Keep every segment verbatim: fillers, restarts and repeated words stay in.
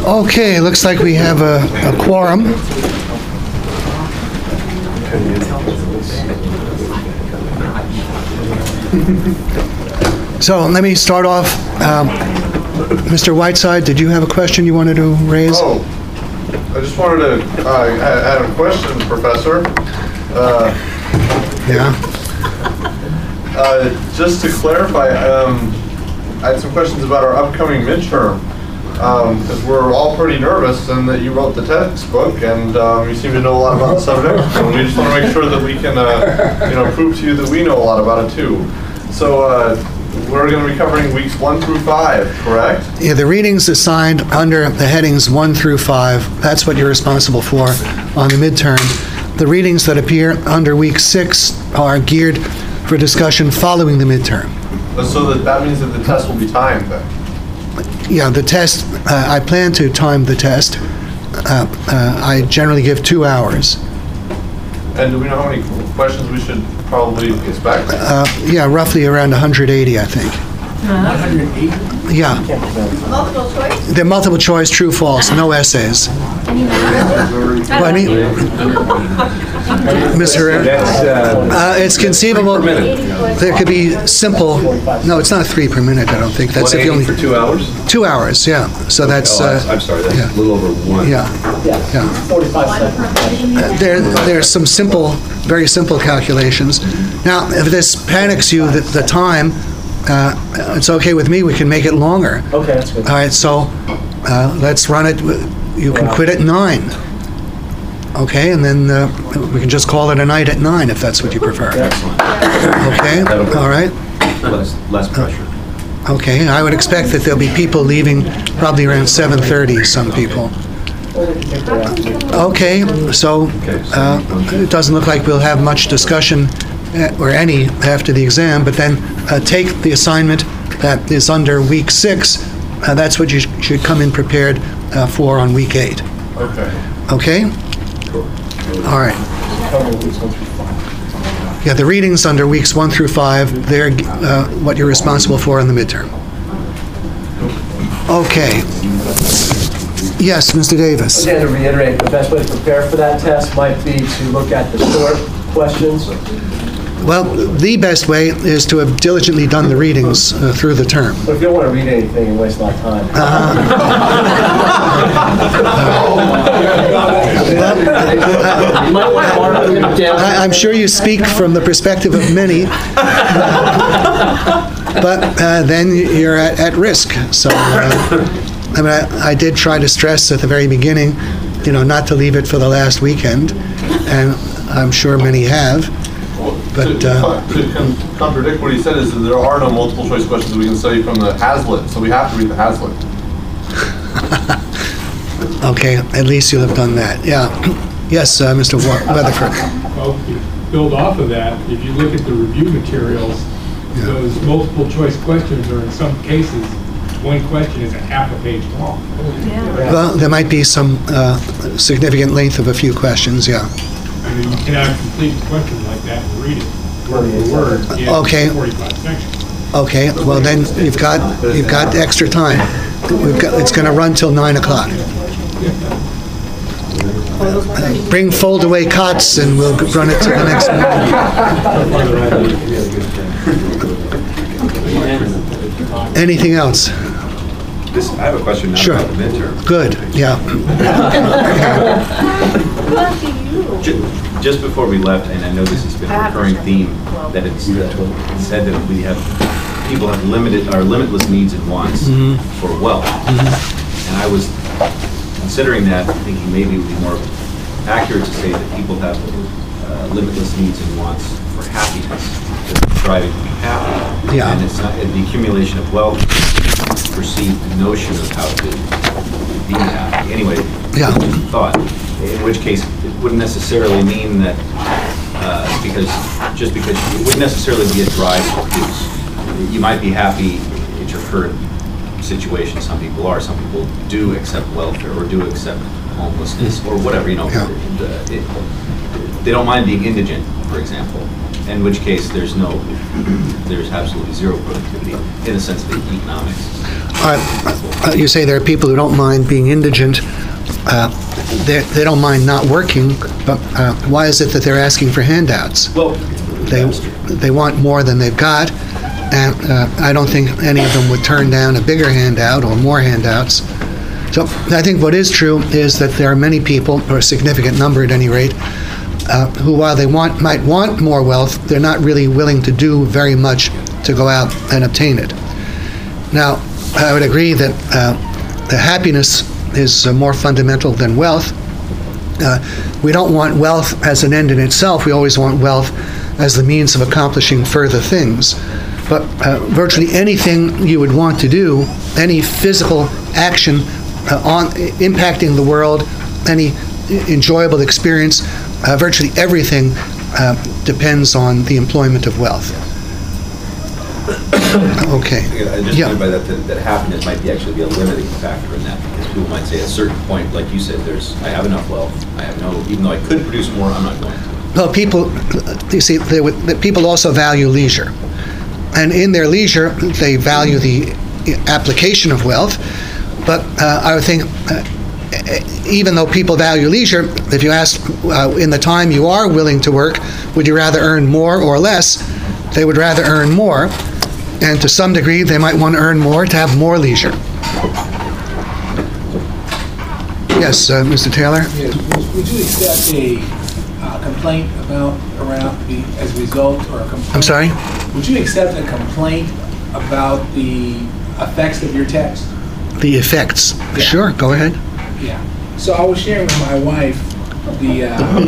Okay, looks like we have a, a quorum. So let me start off. Um, Mister Whiteside, did you have a question you wanted to raise? Oh, I just wanted to uh, add a question, Professor. Uh, Yeah. uh, just to clarify, um, I had some questions about our upcoming midterm. Because um, we're all pretty nervous, and that you wrote the textbook, and um, you seem to know a lot about the subject. And we just want to make sure that we can, uh, you know, prove to you that we know a lot about it too. So uh, we're going to be covering weeks one through five, correct? Yeah, the readings assigned under the headings one through five, that's what you're responsible for on the midterm. The readings that appear under week six are geared for discussion following the midterm. So that, that means that the test will be timed then? Yeah, the test, uh, I plan to time the test. Uh, uh, I generally give two hours. And do we know how many questions we should probably expect? Uh, yeah, roughly around one hundred eighty, I think. one hundred eighty? Yeah. Multiple choice? They're multiple choice, true, false, no essays. Well, I mean, Miz Herrera, uh, it's conceivable there could be simple. No, it's not three per minute. I don't think that's if you only for two hours. two hours. Yeah, so that's. Oh, Uh, I'm sorry, that's yeah. a little over one. Yeah, yeah. forty-five seconds. There, there's some simple, very simple calculations. Now, if this panics you, the, the time, uh, it's okay with me. We can make it longer. Okay, that's good. All right, so uh, let's run it. You can quit at nine. Okay, and then uh, we can just call it a night at nine if that's what you prefer. Okay, all right. Less, less pressure. Okay, I would expect that there'll be people leaving probably around seven thirty, some people. Okay, so uh, it doesn't look like we'll have much discussion, uh, or any, after the exam, but then uh, take the assignment that is under week six. Uh, that's what you sh should come in prepared uh, for on week eight. Okay. Okay? All right. Yeah, the readings under weeks one through five, they're uh, what you're responsible for in the midterm. Okay. Yes, Mister Davis. Again, to reiterate, the best way to prepare for that test might be to look at the short questions. Well, the best way is to have diligently done the readings uh, through the term. But if you don't want to read anything and waste a lot of time. You might want to mark them down. I, I'm sure you speak from the perspective of many, but uh, then you're at, at risk. So, uh, I mean, I, I did try to stress at the very beginning, you know, not to leave it for the last weekend, and I'm sure many have. But, to, uh, to con contradict what he said is that there are no multiple choice questions we can study from the Hazlitt, so we have to read the Hazlitt. Okay, at least you'll have done that. Yeah. Yes, uh, Mister Weatherford. Well, to build off of that, if you look at the review materials, Yeah. those multiple choice questions are in some cases, one question is a half a page long. Well, there might be some uh, significant length of a few questions, yeah. I mean, you cannot complete a question like that and read it word for word in Okay. forty-five sections. Okay, well then, you've got, you've got extra time. We've got, it's gonna run till nine o'clock. Bring fold-away cots and we'll run it to the next meeting. Anything else? This, I have a question now Sure. about the midterm. Good, yeah. Ju- Just before we left, and I know this has been a recurring theme, that it's uh, said that we have, people have limited, or limitless needs and wants for wealth. And I was considering that, thinking maybe it would be more accurate to say that people have uh, limitless needs and wants for happiness, just striving to be happy. Yeah. And it's not, and the accumulation of wealth, perceived notion of how to be happy. Anyway, Yeah. thought, in which case it wouldn't necessarily mean that, uh, because, just because, it wouldn't necessarily be a drive to produce. You might be happy at your current situation. Some people are. Some people do accept welfare or do accept homelessness or whatever, you know. Yeah. It, it, they don't mind being indigent, for example, in which case there's no, there's absolutely zero productivity in the sense of economics. uh, you say there are people who don't mind being indigent. Uh, they, they don't mind not working, but uh, why is it that they're asking for handouts? Well, They, they want more than they've got, and uh, I don't think any of them would turn down a bigger handout or more handouts. So I think what is true is that there are many people, or a significant number at any rate, uh, who while they want might want more wealth, they're not really willing to do very much to go out and obtain it. Now, I would agree that uh, the happiness is uh, more fundamental than wealth. Uh, we don't want wealth as an end in itself. We always want wealth as the means of accomplishing further things. But uh, virtually anything you would want to do, any physical action uh, on impacting the world, any enjoyable experience, uh, virtually everything uh, depends on the employment of wealth. Okay. I just Yeah. mean by that, that that happiness might be actually be a limiting factor in that, because people might say at a certain point, like you said, there's, I have enough wealth, I have no, even though I could produce more, I'm not going to. Well, people, you see, they would, the people also value leisure. And in their leisure, they value the application of wealth. But uh, I would think, uh, even though people value leisure, if you ask, uh, in the time you are willing to work, would you rather earn more or less? They would rather earn more. And to some degree, they might want to earn more to have more leisure. Yes, uh, Mister Taylor? Yes, would would you accept a uh, complaint about, around the, as a result, or a complaint? I'm sorry? Would you accept a complaint about the effects of your text? The effects. Yeah. Sure, go ahead. Yeah. So I was sharing with my wife the, uh,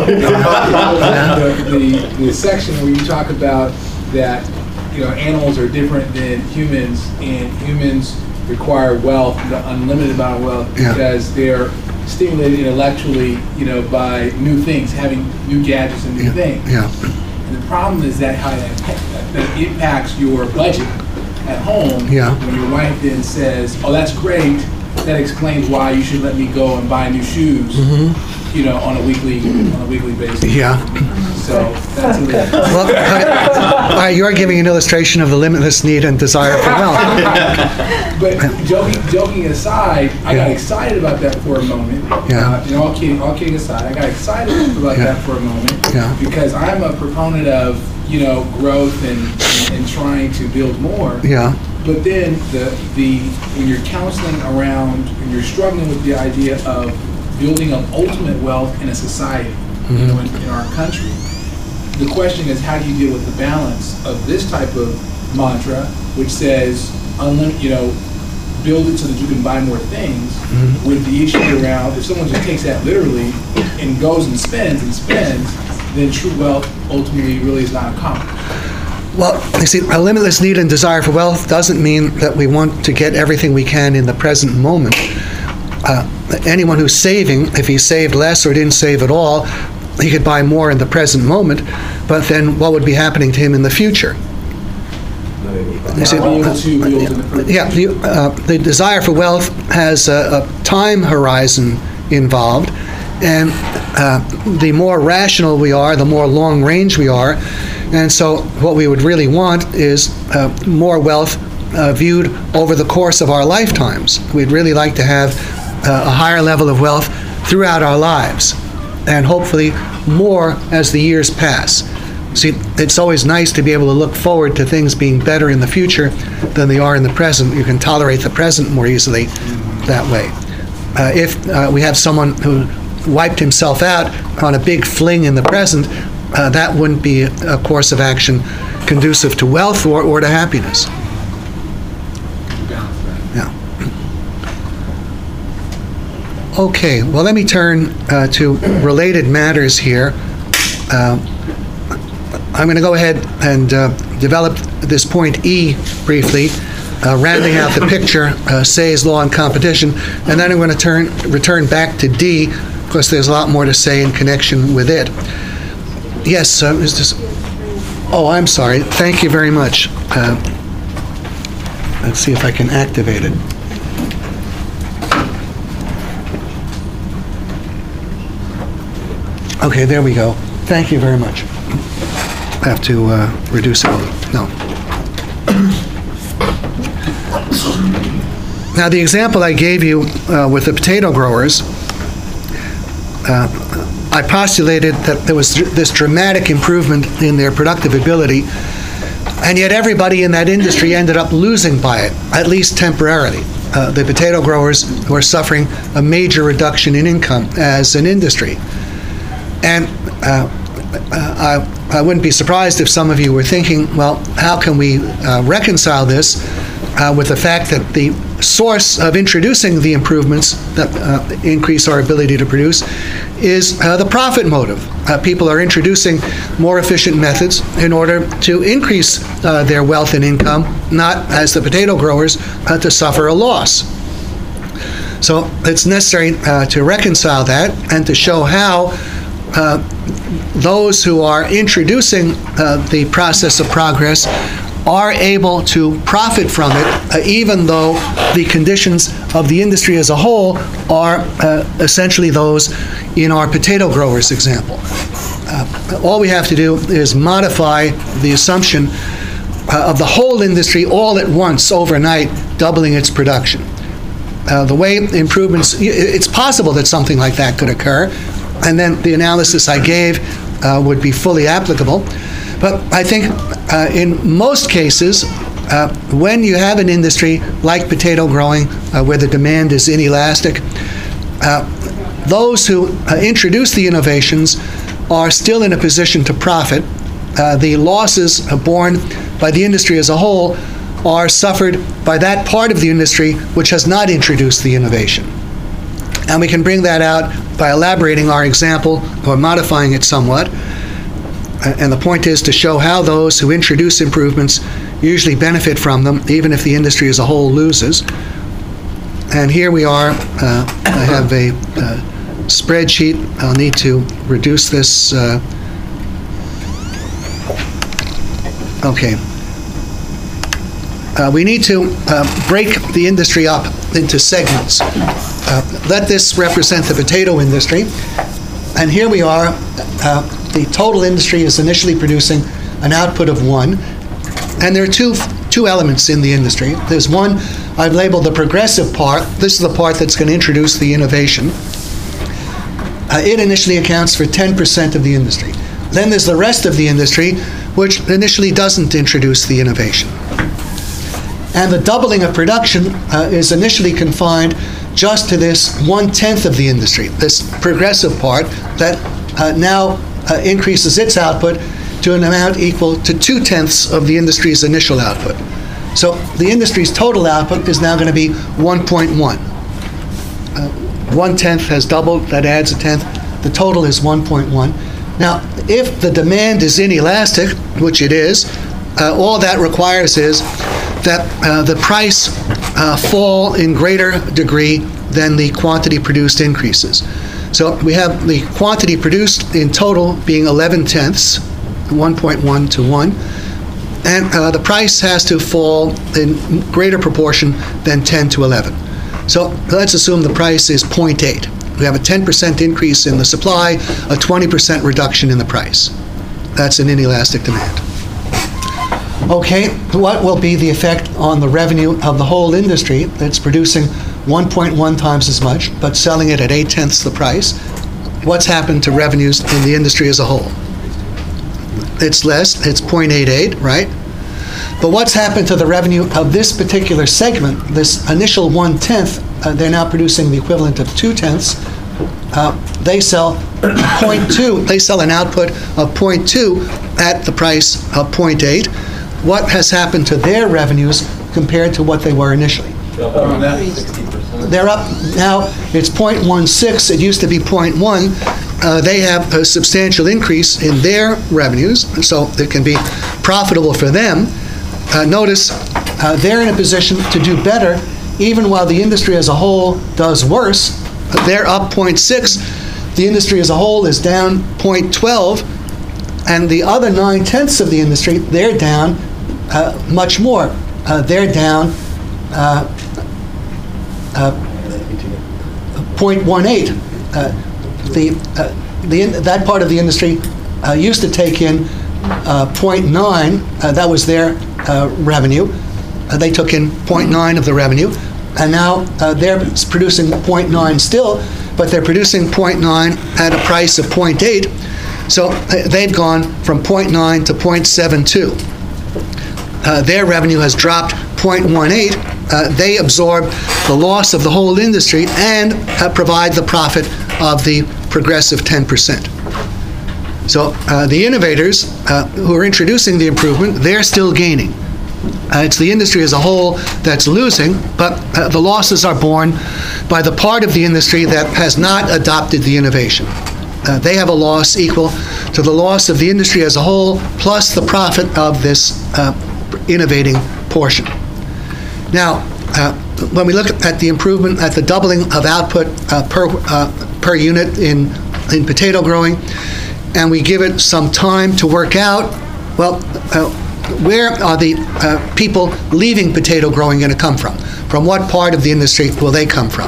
the, the, the section where you talk about that, you know, animals are different than humans, and humans require wealth, the unlimited amount of wealth, Yeah. because they're stimulated intellectually, you know, by new things, having new gadgets and new Yeah. things. Yeah. And the problem is that how that, that impacts your budget at home. Yeah. When your wife then says, "Oh, that's great. That explains why you should let me go and buy new shoes." You know, on a weekly on a weekly basis. Yeah. So that's a little. Well, okay. All right, you're giving an illustration of the limitless need and desire for wealth. But joking, joking aside, I got excited about that for a moment. Yeah. Uh, you know, all kidding, all kidding aside, I got excited about Yeah. that for a moment. Yeah. Because I'm a proponent of, you know, growth and, and trying to build more. Yeah. But then the the when you're counseling around, when you're struggling with the idea of building up ultimate wealth in a society, you know, in, in our country, the question is, how do you deal with the balance of this type of mantra, which says, unlim- you know, build it so that you can buy more things, with the issue around, if someone just takes that literally and goes and spends and spends, then true wealth ultimately really is not accomplished. Well, you see, a limitless need and desire for wealth doesn't mean that we want to get everything we can in the present moment. Uh, anyone who's saving, if he saved less or didn't save at all, he could buy more in the present moment, but then what would be happening to him in the future? You see, Be able to build in the present. yeah, the, uh, the desire for wealth has a, a time horizon involved, and uh, the more rational we are, the more long range we are, and so what we would really want is uh, more wealth uh, viewed over the course of our lifetimes. We'd really like to have uh, a higher level of wealth throughout our lives, and hopefully more as the years pass. See, it's always nice to be able to look forward to things being better in the future than they are in the present. You can tolerate the present more easily that way. Uh, if uh, we have someone who wiped himself out on a big fling in the present, uh, that wouldn't be a course of action conducive to wealth or, or to happiness. Yeah. Okay, well, let me turn uh, to related matters here. Uh, I'm going to go ahead and uh, develop this point E briefly, uh, rounding out the picture, uh, Say's law and competition, and then I'm going to turn return back to D, because there's a lot more to say in connection with it. Yes, uh, is this? Oh, I'm sorry. Thank you very much. Uh, let's see if I can activate it. Okay, there we go. Thank you very much. I have to uh, reduce it. No. Now, the example I gave you uh, with the potato growers, uh, I postulated that there was this dramatic improvement in their productive ability, and yet everybody in that industry ended up losing by it, at least temporarily. Uh, the potato growers were suffering a major reduction in income as an industry. And uh, I, I wouldn't be surprised if some of you were thinking, well, how can we uh, reconcile this uh, with the fact that the source of introducing the improvements that uh, increase our ability to produce is uh, the profit motive. Uh, people are introducing more efficient methods in order to increase uh, their wealth and income, not, as the potato growers, uh, to suffer a loss. So it's necessary uh, to reconcile that and to show how uh, those who are introducing uh, the process of progress are able to profit from it, uh, even though the conditions of the industry as a whole are uh, essentially those in our potato growers example. Uh, all we have to do is modify the assumption uh, of the whole industry all at once, overnight, doubling its production. Uh, the way improvements, it's possible that something like that could occur, and then the analysis I gave uh, would be fully applicable. But I think uh, in most cases, uh, when you have an industry like potato growing, uh, where the demand is inelastic, uh, those who uh, introduce the innovations are still in a position to profit. Uh, the losses uh, borne by the industry as a whole are suffered by that part of the industry which has not introduced the innovation. And we can bring that out by elaborating our example or modifying it somewhat. And the point is to show how those who introduce improvements usually benefit from them, even if the industry as a whole loses. And here we are. Uh, I have a uh, spreadsheet. I'll need to reduce this. Uh, okay. Uh, we need to uh, break the industry up into segments. Uh, let this represent the potato industry. And here we are. Uh, the total industry is initially producing an output of one. And there are two, two elements in the industry. There's one I've labeled the progressive part. This is the part that's going to introduce the innovation. Uh, it initially accounts for ten percent of the industry. Then there's the rest of the industry, which initially doesn't introduce the innovation. And the doubling of production uh, is initially confined just to this one-tenth of the industry, this progressive part that uh, now uh, increases its output to an amount equal to two-tenths of the industry's initial output. So the industry's total output is now going to be one point one. Uh, one-tenth has doubled, that adds a tenth. The total is one point one. Now, if the demand is inelastic, which it is, uh, all that requires is that uh, the price uh, fall in greater degree than the quantity produced increases. So we have the quantity produced in total being eleven tenths, one point one to one, and uh, the price has to fall in greater proportion than ten to eleven. So let's assume the price is zero point eight. We have a ten percent increase in the supply, a twenty percent reduction in the price. That's an inelastic demand. Okay, what will be the effect on the revenue of the whole industry that's producing one point one times as much, but selling it at eight tenths the price? What's happened to revenues in the industry as a whole? It's less, it's zero point eight eight, right? But what's happened to the revenue of this particular segment, this initial one-tenth, uh, they're now producing the equivalent of two-tenths. Uh, they sell zero point two, they sell an output of zero point two at the price of zero point eight. What has happened to their revenues compared to what they were initially? They're up now, it's zero point one six, it used to be zero point one. Uh, they have a substantial increase in their revenues, so it can be profitable for them. Uh, notice uh, they're in a position to do better, even while the industry as a whole does worse. They're up zero point six, the industry as a whole is down zero point one two, and the other nine-tenths of the industry, they're down uh, much more. Uh, they're down uh, uh, zero point one eight. Uh, the, uh, the, that part of the industry uh, used to take in uh, zero point nine, uh, that was their uh, revenue. Uh, they took in zero point nine of the revenue. and now uh, they're producing zero point nine still, but they're producing zero point nine at a price of zero point eight, so uh, they've gone from zero point nine to zero point seven two. Uh, their revenue has dropped zero point one eight. Uh, they absorb the loss of the whole industry and uh, provide the profit of the progressive ten percent. So uh, the innovators uh, who are introducing the improvement, they're still gaining. Uh, it's the industry as a whole that's losing, but uh, the losses are borne by the part of the industry that has not adopted the innovation. Uh, they have a loss equal to the loss of the industry as a whole, plus the profit of this uh, innovating portion. Now, uh, when we look at the improvement, at the doubling of output uh, per, uh, per unit in, in potato growing, and we give it some time to work out, well, uh, where are the uh, people leaving potato growing going to come from? From what part of the industry will they come from?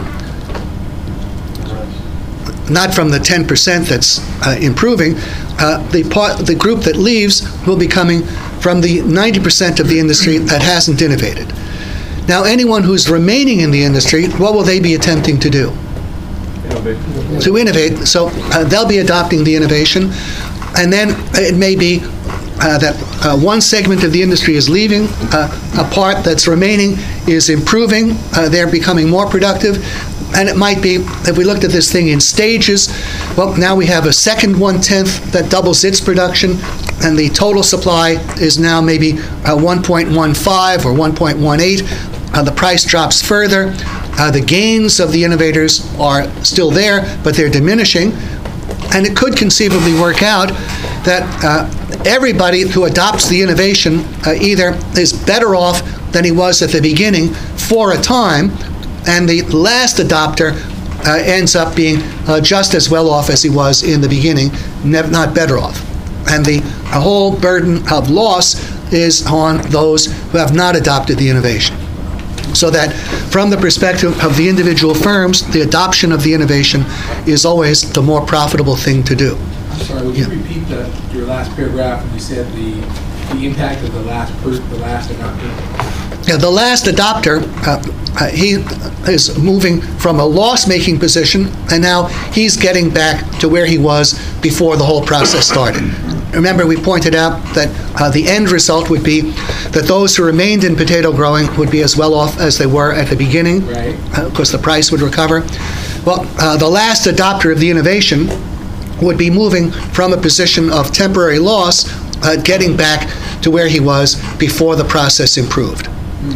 Not from the ten percent that's uh, improving. Uh, the, part, the group that leaves will be coming from the ninety percent of the industry that hasn't innovated. Now, anyone who's remaining in the industry, what will they be attempting to do? Innovate. To innovate. So uh, they'll be adopting the innovation, and then it may be uh, that uh, one segment of the industry is leaving, uh, a part that's remaining is improving, uh, they're becoming more productive, and it might be, if we looked at this thing in stages, well, now we have a second one-tenth that doubles its production, and the total supply is now maybe uh, one point one five or one point one eight. Uh, the price drops further. Uh, the gains of the innovators are still there, but they're diminishing. And it could conceivably work out that uh, everybody who adopts the innovation uh, either is better off than he was at the beginning for a time, and the last adopter uh, ends up being uh, just as well off as he was in the beginning, ne- not better off. And the uh, whole burden of loss is on those who have not adopted the innovation. So that from the perspective of the individual firms, the adoption of the innovation is always the more profitable thing to do. I'm sorry, would Yeah. you repeat the, your last paragraph when you said the, the impact of the last person, the last adopter? Yeah, the last adopter, uh, uh, he is moving from a loss-making position, and now he's getting back to where he was before the whole process started. Remember, we pointed out that uh, the end result would be that those who remained in potato growing would be as well off as they were at the beginning, Right. uh, because the price would recover. Well, uh, the last adopter of the innovation would be moving from a position of temporary loss, uh, getting back to where he was before the process improved.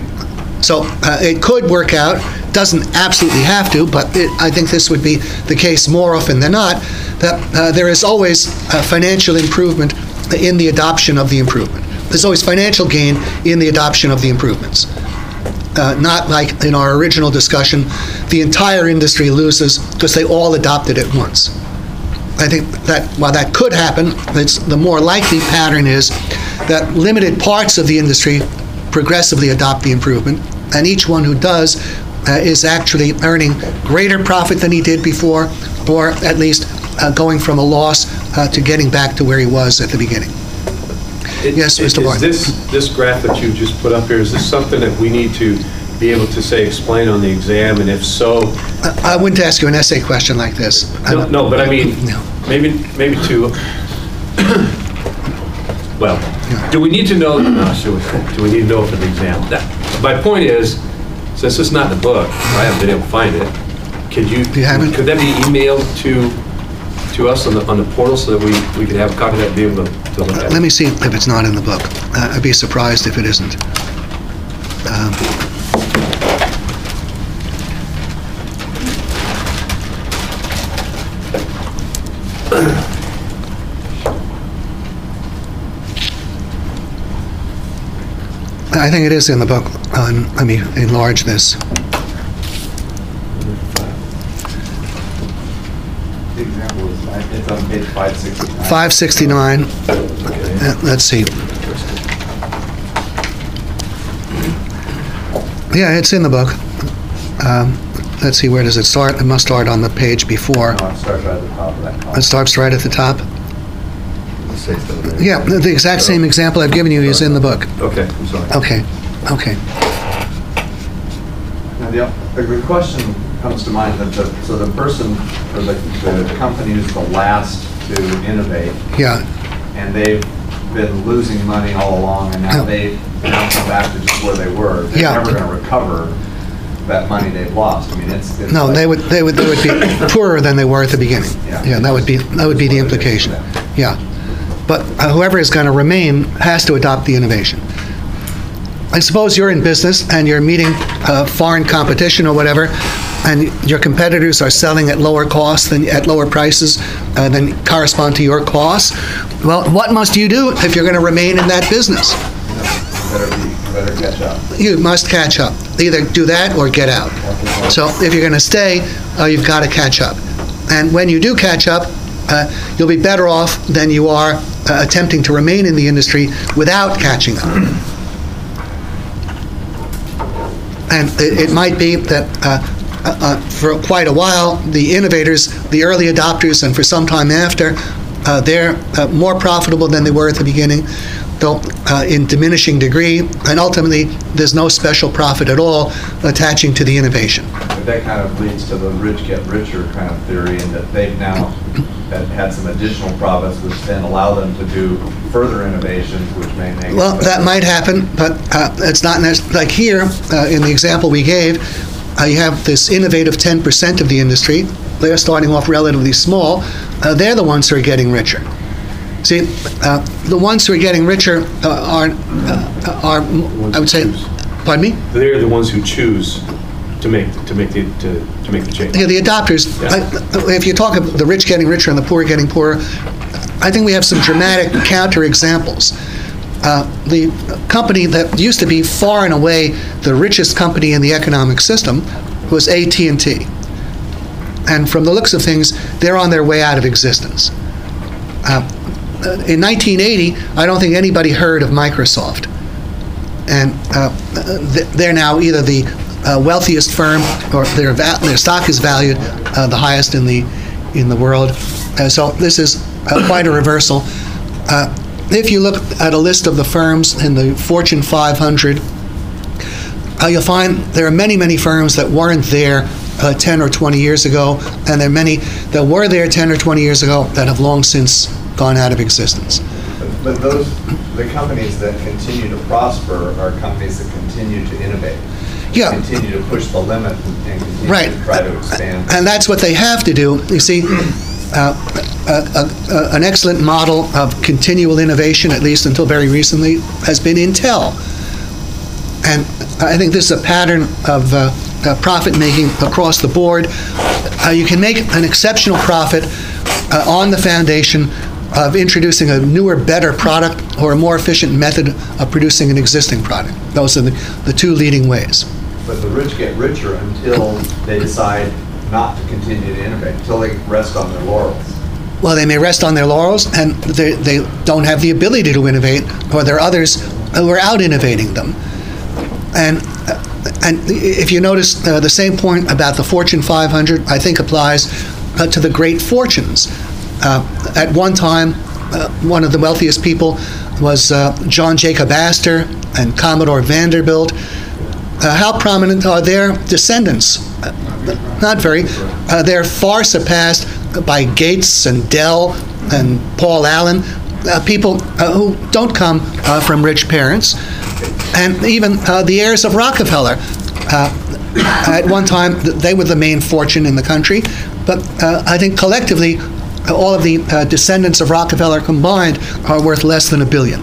So uh, it could work out, doesn't absolutely have to, but it, I think this would be the case more often than not, that uh, there is always a financial improvement in the adoption of the improvement. There's always financial gain in the adoption of the improvements. Uh, not like in our original discussion, the entire industry loses because they all adopted it once. I think that while that could happen, it's, the more likely pattern is that limited parts of the industry progressively adopt the improvement, and each one who does uh, is actually earning greater profit than he did before, or at least uh, going from a loss uh, to getting back to where he was at the beginning. It- Yes, it- Mister Barton. Is this, this graph that you just put up here, is this something that we need to be able to, say, explain on the exam, and if so? I I wouldn't ask you an essay question like this. I No, don't- no, but I mean, No. maybe, maybe to, well, do we need to know, no, should we- do we need to know for the exam? That- My point is, since it's not in the book, I haven't been able to find it, could you, You haven't? could that be emailed to, to us on the, on the portal so that we, we could have a copy of that, and be able to to look at it? Let me see if it's not in the book. Uh, I'd be surprised if it isn't. Um, I think it is in the book. Um, Let me enlarge this. The example is, it's on page five sixty-nine. five sixty-nine. Uh, Let's see. Yeah, it's in the book. Um, Let's see, where does it start? It must start on the page before. No, it starts right at the top of that column. It starts right at the top. It says that there. Yeah, the the exact same example I've given you is in the book. Okay, I'm sorry. Okay, okay. No, And the, the the question comes to mind that the, so the person or the, the company who's the last to innovate, Yeah. and they've been losing money all along, and now they now come back to just where they were. They're Yeah. never going to recover that money they've lost. I mean, it's, it's No, like- they would, they would, they would be poorer than they were at the beginning. Yeah. Yeah, that would be, that would be the implication. Yeah. But uh, whoever is going to remain has to adopt the innovation. I suppose you're in business and you're meeting uh, foreign competition or whatever, and your competitors are selling at lower costs than, at lower prices uh, than correspond to your costs. Well, what must you do if you're going to remain in that business? Better be, better catch up. You must catch up. Either do that or get out. So if you're going to stay, uh, you've got to catch up. And when you do catch up, uh, you'll be better off than you are uh, attempting to remain in the industry without catching up. And it, it might be that uh, uh, for quite a while, the innovators, the early adopters, and for some time after, uh, they're uh, more profitable than they were at the beginning, though uh, in diminishing degree, and ultimately, there's no special profit at all attaching to the innovation. But that kind of leads to the rich get richer kind of theory, in that they've now had had some additional profits, which then allow them to do further innovations, which may make. Well, that might happen, but uh, it's not necessarily, like here, uh, in the example we gave, uh, you have this innovative ten percent of the industry. They're starting off relatively small. Uh, they're the ones who are getting richer. See, uh, the ones who are getting richer uh, are, uh, are, I would say, pardon me? They're the ones who choose to make, to make the, to, to make the change. Yeah, the adopters, Yeah. I- if you talk of the rich getting richer and the poor getting poorer, I think we have some dramatic counter examples. Uh, the company that used to be far and away the richest company in the economic system was A T and T. And from the looks of things, they're on their way out of existence. Uh, in nineteen eighty, I don't think anybody heard of Microsoft. And uh, th- they're now either the uh, wealthiest firm, or their va- their stock is valued uh, the highest in the in the world. Uh, so this is uh, quite a reversal. Uh, if you look at a list of the firms in the Fortune five hundred, uh, you'll find there are many, many firms that weren't there uh, ten or twenty years ago, and there are many that were there ten or twenty years ago that have long since gone out of existence. But, but those, the companies that continue to prosper are companies that continue to innovate. Yeah. Continue to push the limit and continue Right. to try to expand. And that's what they have to do. You see, uh, a, a, an excellent model of continual innovation, at least until very recently, has been Intel. And I think this is a pattern of uh, uh, profit-making across the board. Uh, you can make an exceptional profit uh, on the foundation of introducing a newer, better product or a more efficient method of producing an existing product. Those are the, the two leading ways. But the rich get richer until they decide not to continue to innovate, until they rest on their laurels. Well, they may rest on their laurels, and they, they don't have the ability to innovate, or there are others who are out-innovating them. And, uh, and if you notice, uh, the same point about the Fortune five hundred, I think applies uh, to the great fortunes. Uh, at one time, uh, one of the wealthiest people was uh, John Jacob Astor and Commodore Vanderbilt. Uh, how prominent are their descendants? Uh, not very. Uh, they're far surpassed by Gates and Dell and Paul Allen, uh, people uh, who don't come uh, from rich parents, and even uh, the heirs of Rockefeller. Uh, at one time, they were the main fortune in the country, but uh, I think collectively, all of the uh, descendants of Rockefeller combined are worth less than a billion.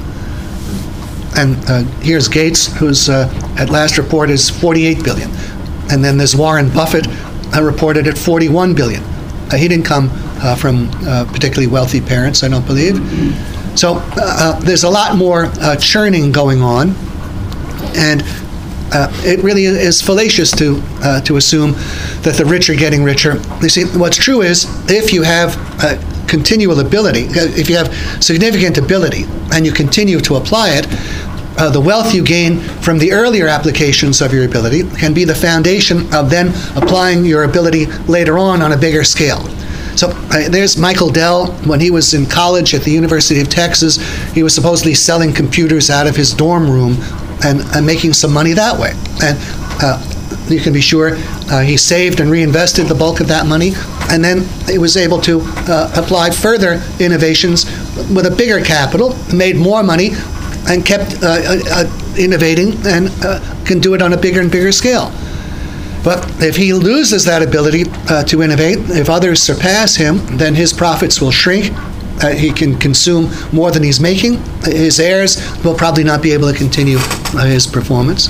And uh, here's Gates, who's uh, at last report is forty-eight billion. And then there's Warren Buffett, uh, reported at forty-one billion. Uh, he didn't come uh, from uh, particularly wealthy parents, I don't believe. So uh, uh, there's a lot more uh, churning going on. And uh, it really is fallacious to uh, to assume that the rich are getting richer. You see, what's true is if you have uh, continual ability, if you have significant ability and you continue to apply it, uh, the wealth you gain from the earlier applications of your ability can be the foundation of then applying your ability later on on a bigger scale. So uh, there's Michael Dell. When he was in college at the University of Texas, he was supposedly selling computers out of his dorm room and, and making some money that way. And uh, you can be sure uh, he saved and reinvested the bulk of that money, and then he was able to uh, apply further innovations with a bigger capital, made more money, and kept uh, uh, innovating, and uh, can do it on a bigger and bigger scale. But if he loses that ability uh, to innovate, if others surpass him, then his profits will shrink. Uh, he can consume more than he's making. His heirs will probably not be able to continue uh, his performance.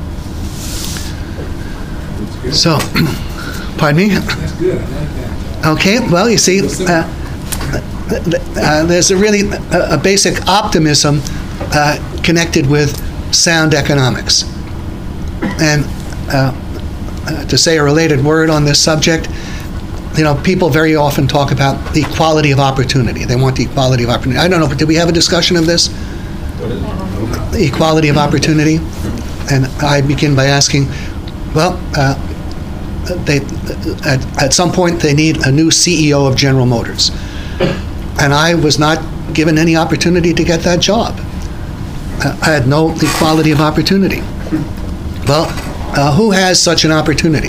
So, pardon me? That's good, I like that. Okay, well, you see, uh, uh, there's a really a, a basic optimism uh, connected with sound economics. And uh, uh, to say a related word on this subject, you know, people very often talk about the equality of opportunity. They want the equality of opportunity. I don't know, but did we have a discussion of this? The equality of opportunity. And I begin by asking, well, uh, they, at, at some point they need a new C E O of General Motors. And I was not given any opportunity to get that job. Uh, I had no equality of opportunity. Well, uh, who has such an opportunity?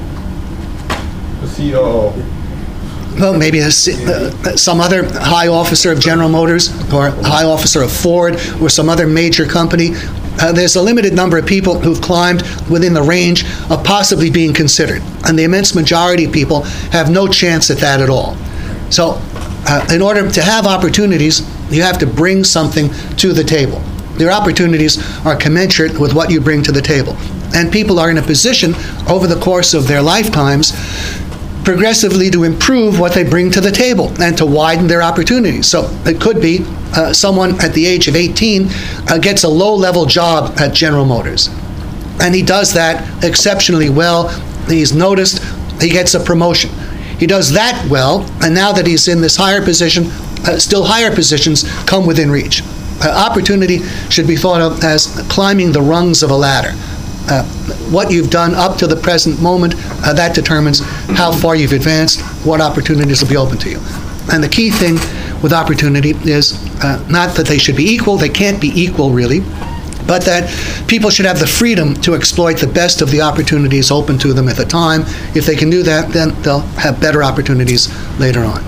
The C E O. Well, maybe a, uh, some other high officer of General Motors, or high officer of Ford, or some other major company. Uh, there's a limited number of people who've climbed within the range of possibly being considered. And the immense majority of people have no chance at that at all. So uh, in order to have opportunities, you have to bring something to the table. Your opportunities are commensurate with what you bring to the table. And people are in a position over the course of their lifetimes progressively to improve what they bring to the table and to widen their opportunities. So it could be uh, someone at the age of eighteen uh, gets a low-level job at General Motors. And he does that exceptionally well. He's noticed, he gets a promotion. He does that well, and now that he's in this higher position, uh, still higher positions come within reach. Uh, opportunity should be thought of as climbing the rungs of a ladder. Uh, what you've done up to the present moment, uh, that determines how far you've advanced, what opportunities will be open to you. And the key thing with opportunity is uh, not that they should be equal, they can't be equal really, but that people should have the freedom to exploit the best of the opportunities open to them at the time. If they can do that, then they'll have better opportunities later on.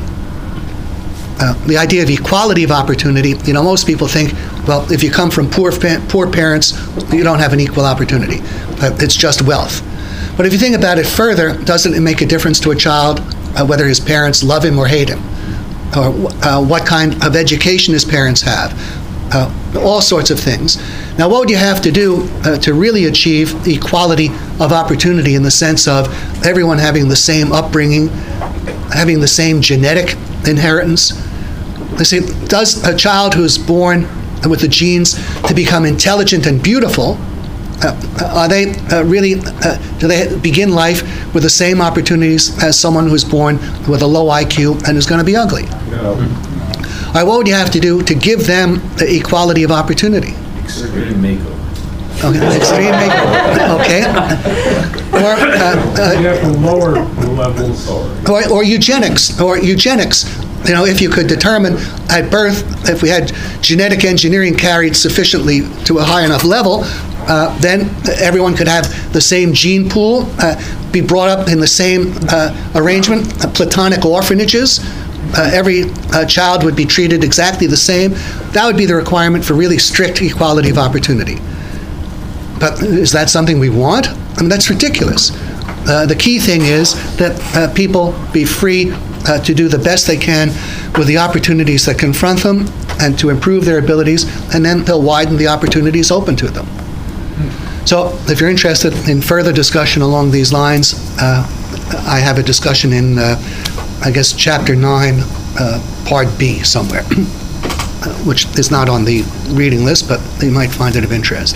Uh, the idea of equality of opportunity, you know, most people think, well, if you come from poor pa- poor parents, you don't have an equal opportunity. Uh, it's just wealth. But if you think about it further, doesn't it make a difference to a child uh, whether his parents love him or hate him? Or uh, what kind of education his parents have? Uh, all sorts of things. Now, what would you have to do uh, to really achieve equality of opportunity in the sense of everyone having the same upbringing, having the same genetic inheritance? You see, does a child who's born with the genes to become intelligent and beautiful, uh, are they uh, really, uh, do they begin life with the same opportunities as someone who's born with a low I Q and who's going to be ugly? No. All right, what would you have to do to give them the equality of opportunity? Extreme makeover. Okay, extreme makeover. Okay. Or, uh, You uh, have to lower the levels. or, or eugenics, or eugenics. You know, if you could determine at birth, if we had genetic engineering carried sufficiently to a high enough level, uh, then everyone could have the same gene pool, uh, be brought up in the same uh, arrangement, uh, platonic orphanages. Uh, every uh, child would be treated exactly the same. That would be the requirement for really strict equality of opportunity. But is that something we want? I mean, that's ridiculous. Uh, the key thing is that uh, people be free uh, to do the best they can with the opportunities that confront them and to improve their abilities, and then they'll widen the opportunities open to them. So if you're interested in further discussion along these lines, uh, I have a discussion in, uh, I guess, Chapter nine, uh, Part B somewhere, which is not on the reading list, but you might find it of interest.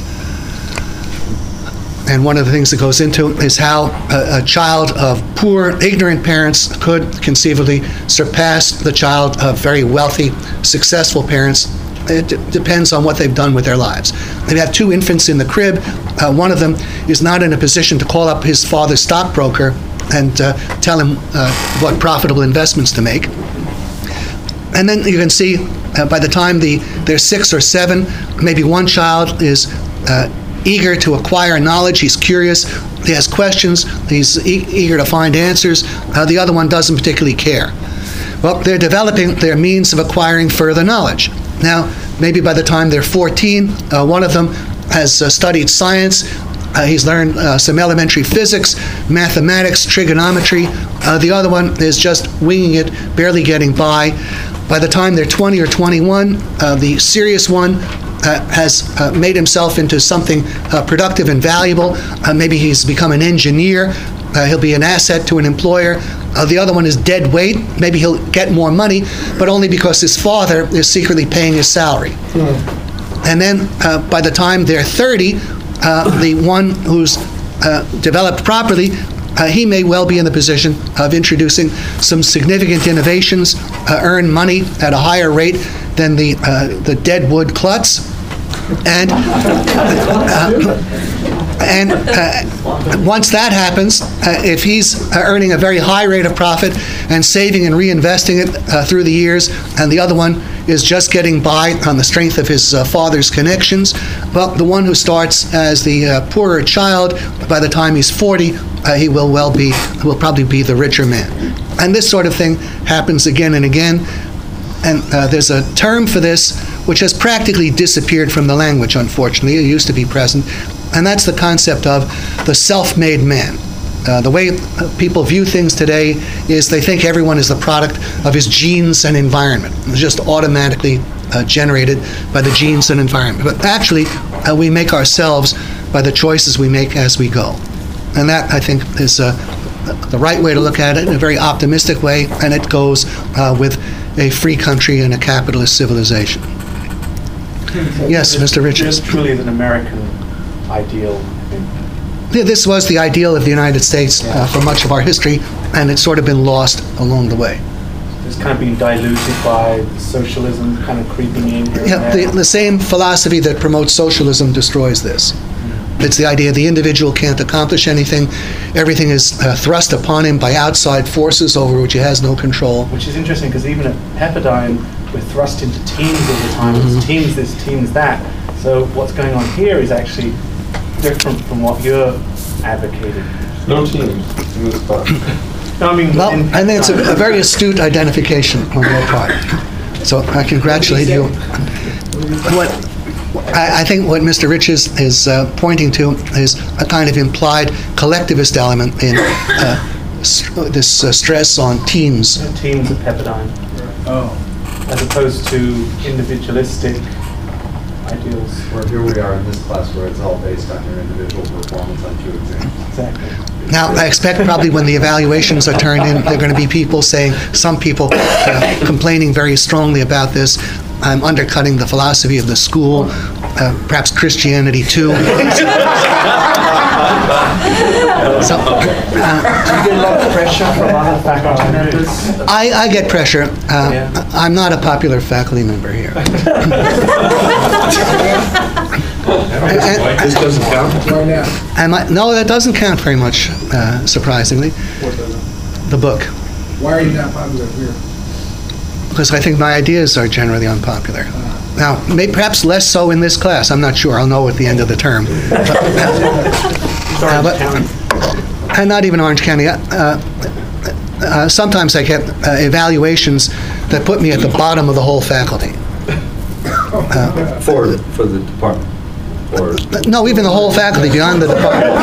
And one of the things that goes into is how a, a child of poor, ignorant parents could conceivably surpass the child of very wealthy, successful parents. It d- depends on what they've done with their lives. They have two infants in the crib. Uh, one of them is not in a position to call up his father's stockbroker and uh, tell him uh, what profitable investments to make. And then you can see uh, by the time the, they're six or seven, maybe one child is uh, eager to acquire knowledge. He's curious. He has questions. He's e- eager to find answers. Uh, the other one doesn't particularly care. Well, they're developing their means of acquiring further knowledge. Now, maybe by the time they're fourteen, uh, one of them has uh, studied science. Uh, he's learned uh, some elementary physics, mathematics, trigonometry. Uh, the other one is just winging it, barely getting by. By the time they're twenty or twenty-one, uh, the serious one uh, has uh, made himself into something uh, productive and valuable. Uh, maybe he's become an engineer. Uh, he'll be an asset to an employer. Uh, the other one is dead weight. Maybe he'll get more money, but only because his father is secretly paying his salary. Hmm. And then uh, by the time they're thirty, uh, the one who's uh, developed properly, Uh, he may well be in the position of introducing some significant innovations, uh, earn money at a higher rate than the uh, the deadwood klutz, and uh, and uh, once that happens, uh, if he's uh, earning a very high rate of profit and saving and reinvesting it uh, through the years, and the other one is just getting by on the strength of his uh, father's connections, well, the one who starts as the uh, poorer child, by the time he's forty, Uh, he will well be, will probably be the richer man. And this sort of thing happens again and again. And uh, there's a term for this which has practically disappeared from the language, unfortunately. It used to be present. And that's the concept of the self-made man. Uh, the way uh, people view things today is they think everyone is the product of his genes and environment. It's just automatically uh, generated by the genes and environment. But actually, uh, we make ourselves by the choices we make as we go. And that, I think, is uh, the right way to look at it, in a very optimistic way, and it goes uh, with a free country and a capitalist civilization. Yes, Mister Richards. This truly is an American ideal, I think. Yeah, this was the ideal of the United States uh, for much of our history, and it's sort of been lost along the way. It's kind of being diluted by socialism kind of creeping in here. Yeah, the, the same philosophy that promotes socialism destroys this. It's the idea the individual can't accomplish anything. Everything is uh, thrust upon him by outside forces over which he has no control. Which is interesting, because even at Pepperdine, we're thrust into teams all the time. Mm-hmm. It's teams this, teams that. So what's going on here is actually different from what you're advocating. No teams in this class. No, I mean, well, I think it's a, a very astute identification on your part. So I congratulate you. What, I, I think what Mister Richards is uh, pointing to is a kind of implied collectivist element in uh, st- this uh, stress on teams. Teams at Pepperdine. Oh. As opposed to individualistic ideals. Where here we are in this class where it's all based on your individual performance on two exams. Exactly. Now, I expect probably when the evaluations are turned in, there are going to be people saying, some people uh, complaining very strongly about this. I'm undercutting the philosophy of the school, uh, perhaps Christianity too. So, uh, do you get a lot of pressure from other faculty members? I, I get pressure. Uh, yeah. I'm not a popular faculty member here. and, this doesn't count right now. Am I, no, that doesn't count very much, uh, surprisingly. What doesn't? The book. Why are you not popular here? Because I think my ideas are generally unpopular. Now, may, perhaps less so in this class. I'm not sure. I'll know at the end of the term. But, uh, but, and not even Orange County. Uh, uh, sometimes I get uh, evaluations that put me at the bottom of the whole faculty. Uh, for, the, for the department? Or no, even the whole faculty, beyond the department.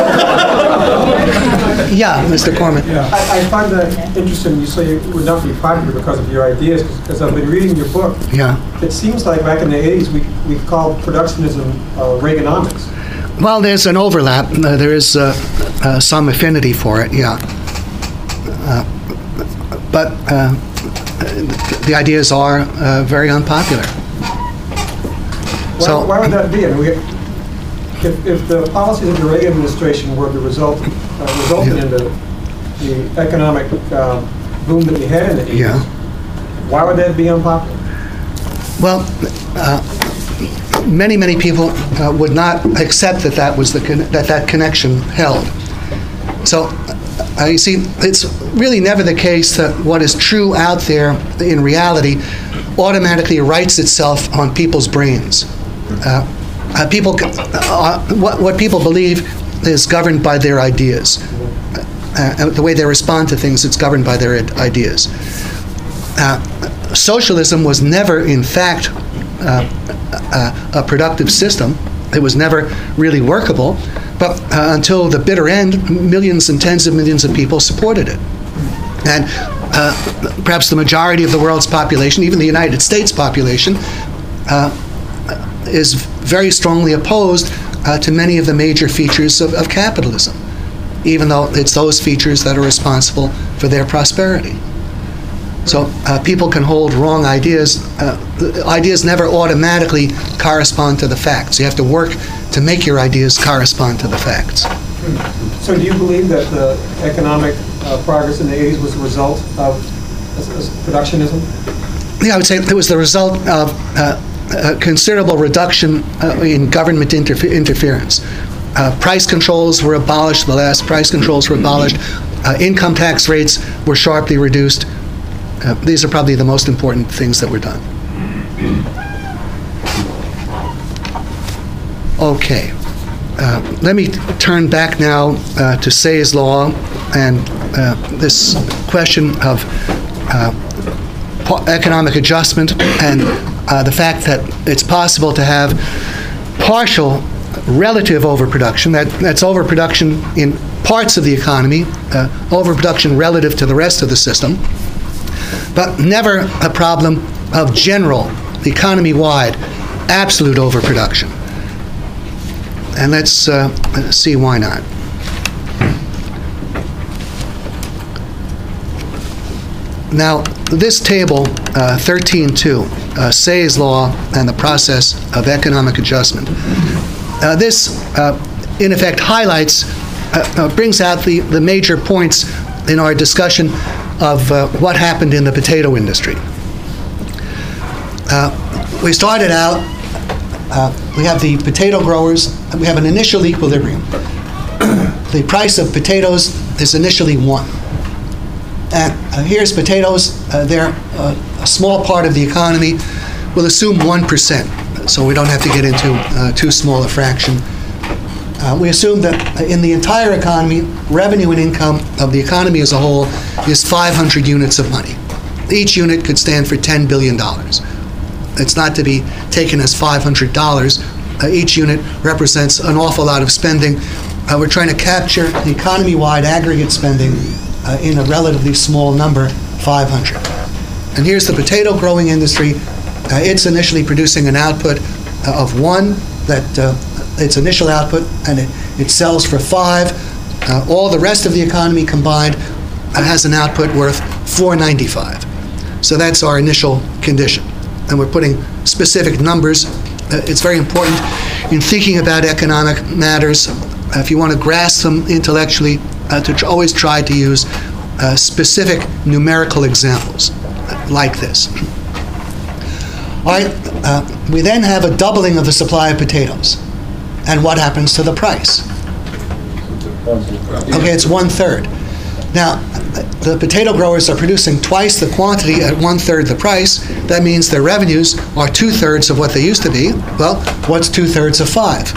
Yeah, Mister Corman. Yeah. I, I find that interesting. You say you would not be popular because of your ideas, because I've been reading your book. Yeah. It seems like back in the eighties, we, we called productionism uh, Reaganomics. Well, there's an overlap. Uh, there is uh, uh, some affinity for it, yeah. Uh, but uh, the ideas are uh, very unpopular. Why, so, why would that be? I mean, we, if, if the policies of the Reagan administration were the result, uh, resulted yeah. in the, the economic uh, boom that we had in the eighties, yeah. why would that be unpopular? Well, uh, many, many people uh, would not accept that that was the con- that that connection held. So, uh, you see, it's really never the case that what is true out there in reality automatically writes itself on people's brains. Uh, uh, people, uh, what, what people believe is governed by their ideas. Uh, the way they respond to things, it's governed by their ideas. Uh, socialism was never, in fact, uh, a, a productive system. It was never really workable, but uh, until the bitter end, millions and tens of millions of people supported it. And uh, perhaps the majority of the world's population, even the United States population, uh, is very strongly opposed uh, to many of the major features of, of capitalism, even though it's those features that are responsible for their prosperity. So uh, people can hold wrong ideas. Uh, the ideas never automatically correspond to the facts. You have to work to make your ideas correspond to the facts. So do you believe that the economic uh, progress in the eighties was a result of uh, productionism? Yeah, I would say it was the result of uh, a considerable reduction uh, in government interfe interference. Uh, price controls were abolished. The last price controls were abolished. Uh, income tax rates were sharply reduced. Uh, these are probably the most important things that were done. Okay. Uh, let me turn back now uh, to Say's law and uh, this question of uh, economic adjustment and uh, the fact that it's possible to have partial relative overproduction. That, that's overproduction in parts of the economy, uh, overproduction relative to the rest of the system, but never a problem of general, economy-wide, absolute overproduction. And let's uh, see why not. Now, this table, uh, thirteen two, uh, Say's law and the process of economic adjustment, uh, this, uh, in effect, highlights, uh, uh, brings out the, the major points in our discussion of uh, what happened in the potato industry. Uh, we started out, uh, we have the potato growers, we have an initial equilibrium. The price of potatoes is initially one. And uh, here's potatoes, uh, they're uh, a small part of the economy. We'll assume one percent, so we don't have to get into uh, too small a fraction. Uh, we assume that in the entire economy, revenue and income of the economy as a whole is five hundred units of money. Each unit could stand for ten billion dollars. It's not to be taken as five hundred dollars. Uh, each unit represents an awful lot of spending. Uh, we're trying to capture the economy-wide aggregate spending uh, in a relatively small number, five hundred. And here's the potato growing industry. Uh, it's initially producing an output uh, of one, that uh, its initial output, and it, it sells for five. Uh, all the rest of the economy combined uh, has an output worth four ninety-five. So that's our initial condition. And we're putting specific numbers. Uh, it's very important in thinking about economic matters, uh, if you want to grasp them intellectually, uh, to tr always try to use uh, specific numerical examples uh, like this. All right, uh, we then have a doubling of the supply of potatoes. And what happens to the price? Okay, it's one third. Now, the potato growers are producing twice the quantity at one third the price. That means their revenues are two thirds of what they used to be. Well, what's two thirds of five?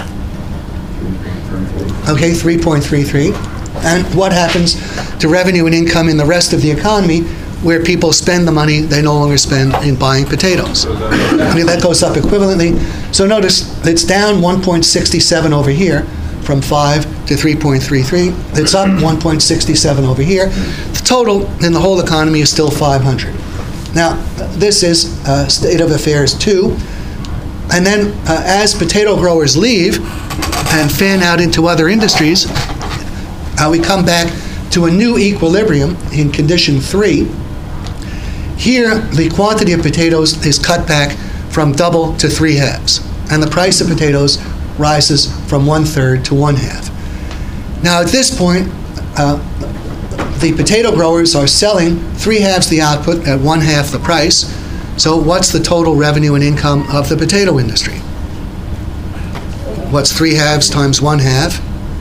Okay, three point three three. And what happens to revenue and income in the rest of the economy, where people spend the money they no longer spend in buying potatoes? I mean, that goes up equivalently. So notice it's down one point six seven over here from five to three point three three. It's up one point six seven over here. The total in the whole economy is still five hundred. Now, this is uh, state of affairs two. And then uh, as potato growers leave and fan out into other industries, uh, we come back to a new equilibrium in condition three. Here, the quantity of potatoes is cut back from double to three halves, and the price of potatoes rises from one third to one half. Now, at this point, uh, the potato growers are selling three halves the output at one half the price. So what's the total revenue and income of the potato industry? What's three halves times one half?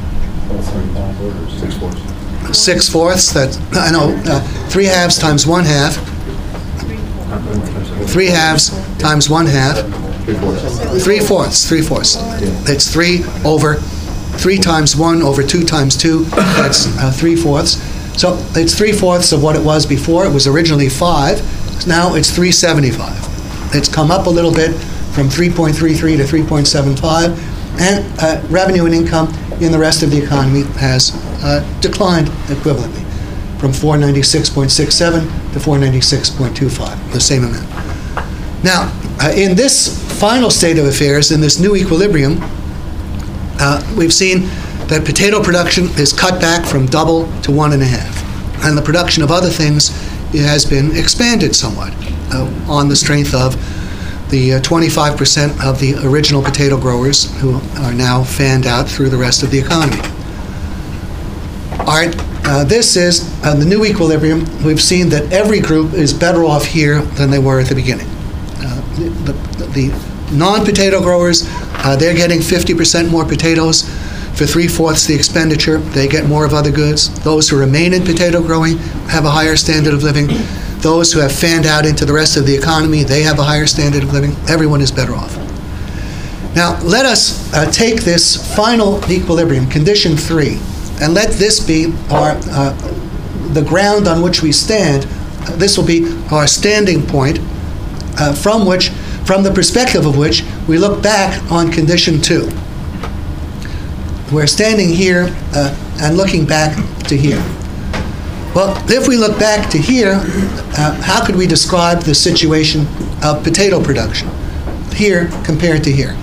Six fourths. Six fourths, that, I know, uh, three halves times one half. Three halves times one half Three-fourths, three-fourths. It's three over, three times one over two times two, that's uh, three-fourths. So it's three-fourths of what it was before. It was originally five. Now it's three seventy-five. It's come up a little bit from three point three three to three point seven five, and uh, revenue and income in the rest of the economy has uh, declined equivalently from four ninety-six point six seven to four ninety-six point two five, the same amount. Now, uh, in this final state of affairs, in this new equilibrium, uh, we've seen that potato production is cut back from double to one and a half, and the production of other things has been expanded somewhat uh, on the strength of the uh, twenty-five percent of the original potato growers who are now fanned out through the rest of the economy. All right, uh, this is uh, the new equilibrium. We've seen that every group is better off here than they were at the beginning. Uh, the, the, the non-potato growers, uh, they're getting fifty percent more potatoes for three-fourths the expenditure. They get more of other goods. Those who remain in potato growing have a higher standard of living. Those who have fanned out into the rest of the economy, they have a higher standard of living. Everyone is better off. Now, let us uh, take this final equilibrium, condition three, and let this be our, uh, the ground on which we stand. Uh, this will be our standing point uh, from which, from the perspective of which we look back on condition two. We're standing here uh, and looking back to here. Well, if we look back to here, uh, how could we describe the situation of potato production here compared to here?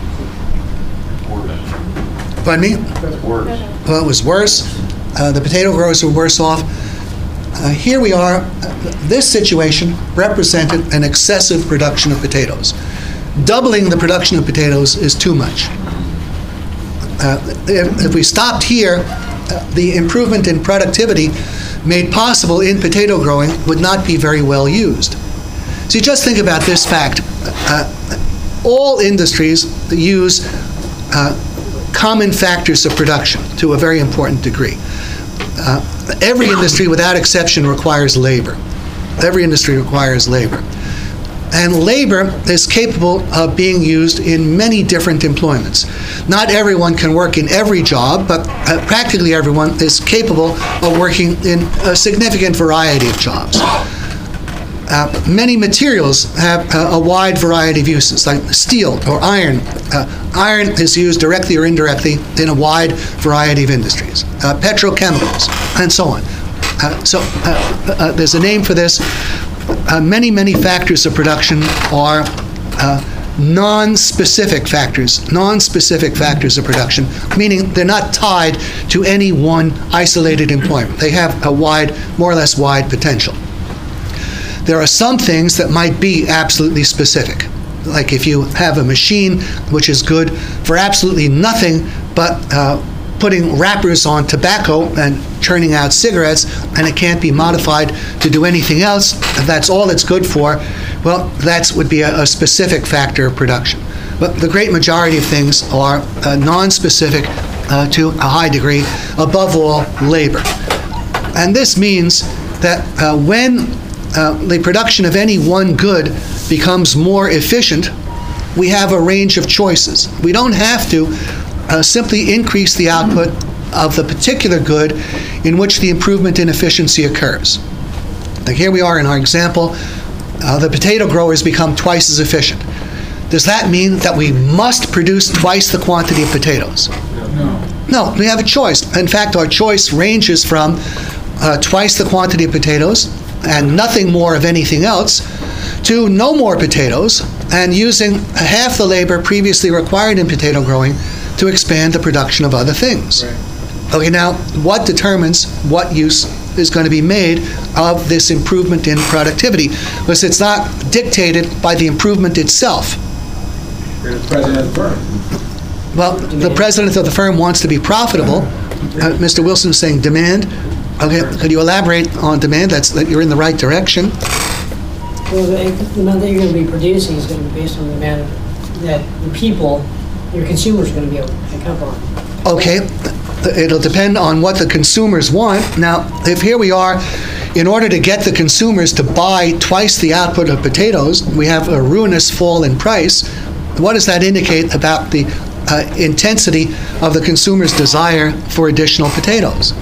Pardon me? That's worse. Well, it was worse. Uh, the potato growers were worse off. Uh, here we are. Uh, this situation represented an excessive production of potatoes. Doubling the production of potatoes is too much. Uh, if, if we stopped here, uh, the improvement in productivity made possible in potato growing would not be very well used. So you just think about this fact. Uh, all industries use uh, common factors of production to a very important degree. Uh, every industry, without exception, requires labor. Every industry requires labor. And labor is capable of being used in many different employments. Not everyone can work in every job, but uh, practically everyone is capable of working in a significant variety of jobs. Uh, many materials have uh, a wide variety of uses, like steel or iron. Uh, iron is used directly or indirectly in a wide variety of industries. Uh, petrochemicals, and so on. Uh, so uh, uh, there's a name for this. Uh, many, many factors of production are uh, non-specific factors, non-specific factors of production, meaning they're not tied to any one isolated employment. They have a wide, more or less wide potential. There are some things that might be absolutely specific, like if you have a machine which is good for absolutely nothing but uh, putting wrappers on tobacco and churning out cigarettes, and it can't be modified to do anything else, and that's all it's good for, well, that would be a, a specific factor of production. But the great majority of things are uh, non-specific uh, to a high degree, above all, labor. And this means that uh, when uh, the production of any one good becomes more efficient, we have a range of choices. We don't have to Uh, simply increase the output of the particular good in which the improvement in efficiency occurs. Like here we are in our example, uh, the potato growers become twice as efficient. Does that mean that we must produce twice the quantity of potatoes? No. No, we have a choice. In fact, our choice ranges from uh, twice the quantity of potatoes and nothing more of anything else, to no more potatoes and using half the labor previously required in potato growing to expand the production of other things. Right. Okay, now, what determines what use is going to be made of this improvement in productivity? Because it's not dictated by the improvement itself. You're the president of the firm. Well, the president of the firm wants to be profitable. Uh, Mister Wilson is saying demand. Okay, could you elaborate on demand? That's that you're in the right direction. Well, the, the amount that you're going to be producing is going to be based on the amount that the people, your consumers, are going to be able to pick up on. Okay, it'll depend on what the consumers want. Now, if here we are, in order to get the consumers to buy twice the output of potatoes, we have a ruinous fall in price. what does that indicate about the uh, intensity of the consumer's desire for additional potatoes?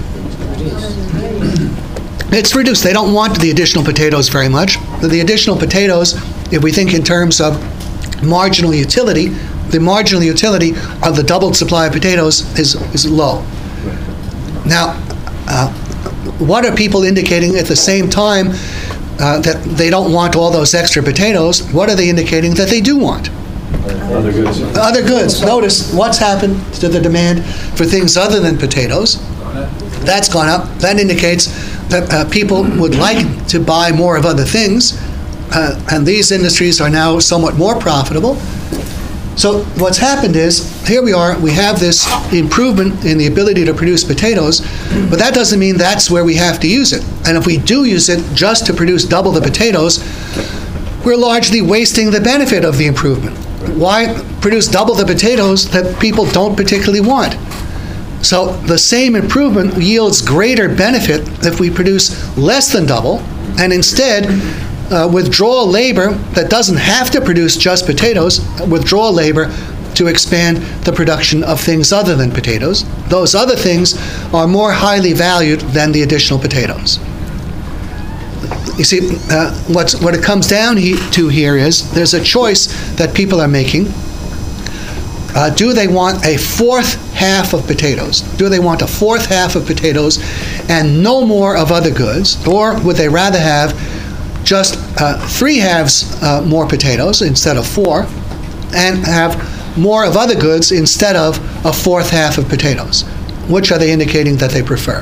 It's reduced. They don't want the additional potatoes very much. The additional potatoes, if we think in terms of marginal utility, the marginal utility of the doubled supply of potatoes is, is low. Now, uh, what are people indicating at the same time uh, that they don't want all those extra potatoes? What are they indicating that they do want? Other goods. Other goods. Notice what's happened to the demand for things other than potatoes. That's gone up. That indicates that uh, people would like to buy more of other things, uh, and these industries are now somewhat more profitable. So what's happened is, here we are, we have this improvement in the ability to produce potatoes, but that doesn't mean that's where we have to use it. And if we do use it just to produce double the potatoes, we're largely wasting the benefit of the improvement. Why produce double the potatoes that people don't particularly want? So the same improvement yields greater benefit if we produce less than double, and instead uh, withdraw labor that doesn't have to produce just potatoes, withdraw labor to expand the production of things other than potatoes. Those other things are more highly valued than the additional potatoes. You see, uh, what's, what it comes down he, to here is there's a choice that people are making. Uh, do they want a fourth half of potatoes? Do they want a fourth half of potatoes and no more of other goods? Or would they rather have just uh, three halves uh, more potatoes instead of four, and have more of other goods instead of a fourth half of potatoes? Which are they indicating that they prefer?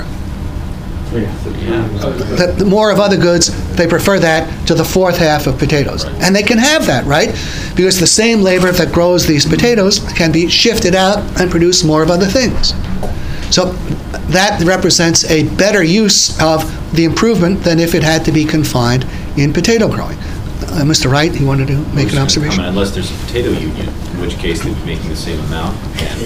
That the more of other goods, they prefer that to the fourth half of potatoes. And they can have that, right? Because the same labor that grows these potatoes can be shifted out and produce more of other things. So that represents a better use of the improvement than if it had to be confined in potato growing. Uh, Mister Wright, you wanted to make an observation? Comment, unless there's a potato union, in which case they'd be making the same amount, and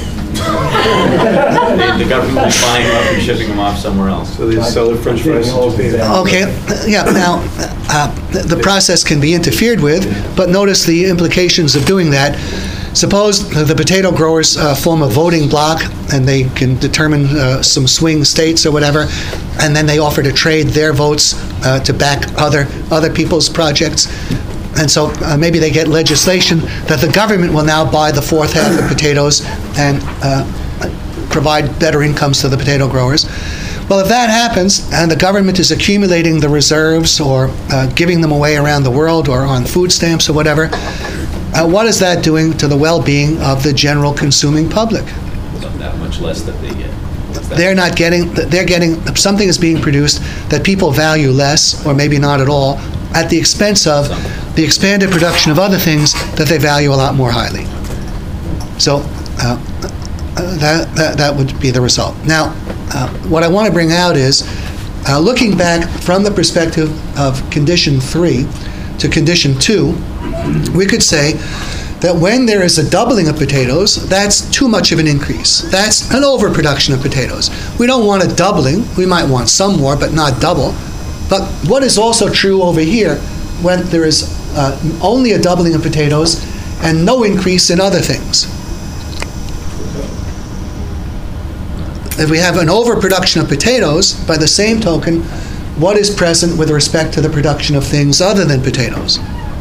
the government would be buying them up and shipping them off somewhere else. So they sell their French fries in Japan. Okay, yeah, now, uh, the, the process can be interfered with, but notice the implications of doing that. Suppose the potato growers uh, form a voting bloc, and they can determine uh, some swing states or whatever, and then they offer to trade their votes uh, to back other other people's projects. And so uh, maybe they get legislation that the government will now buy the fourth half of potatoes and uh, provide better incomes to the potato growers. Well, if that happens, and the government is accumulating the reserves or uh, giving them away around the world or on food stamps or whatever, Uh, what is that doing to the well-being of the general consuming public? Not that much less that they get. They're not getting, they're getting, something is being produced that people value less, or maybe not at all, at the expense of the expanded production of other things that they value a lot more highly. So uh, uh, that, that, that would be the result. Now, uh, what I want to bring out is, uh, looking back from the perspective of condition three to condition two, we could say that when there is a doubling of potatoes, that's too much of an increase. That's an overproduction of potatoes. We don't want a doubling. We might want some more, but not double. But what is also true over here, when there is uh, only a doubling of potatoes and no increase in other things? If we have an overproduction of potatoes, by the same token, what is present with respect to the production of things other than potatoes?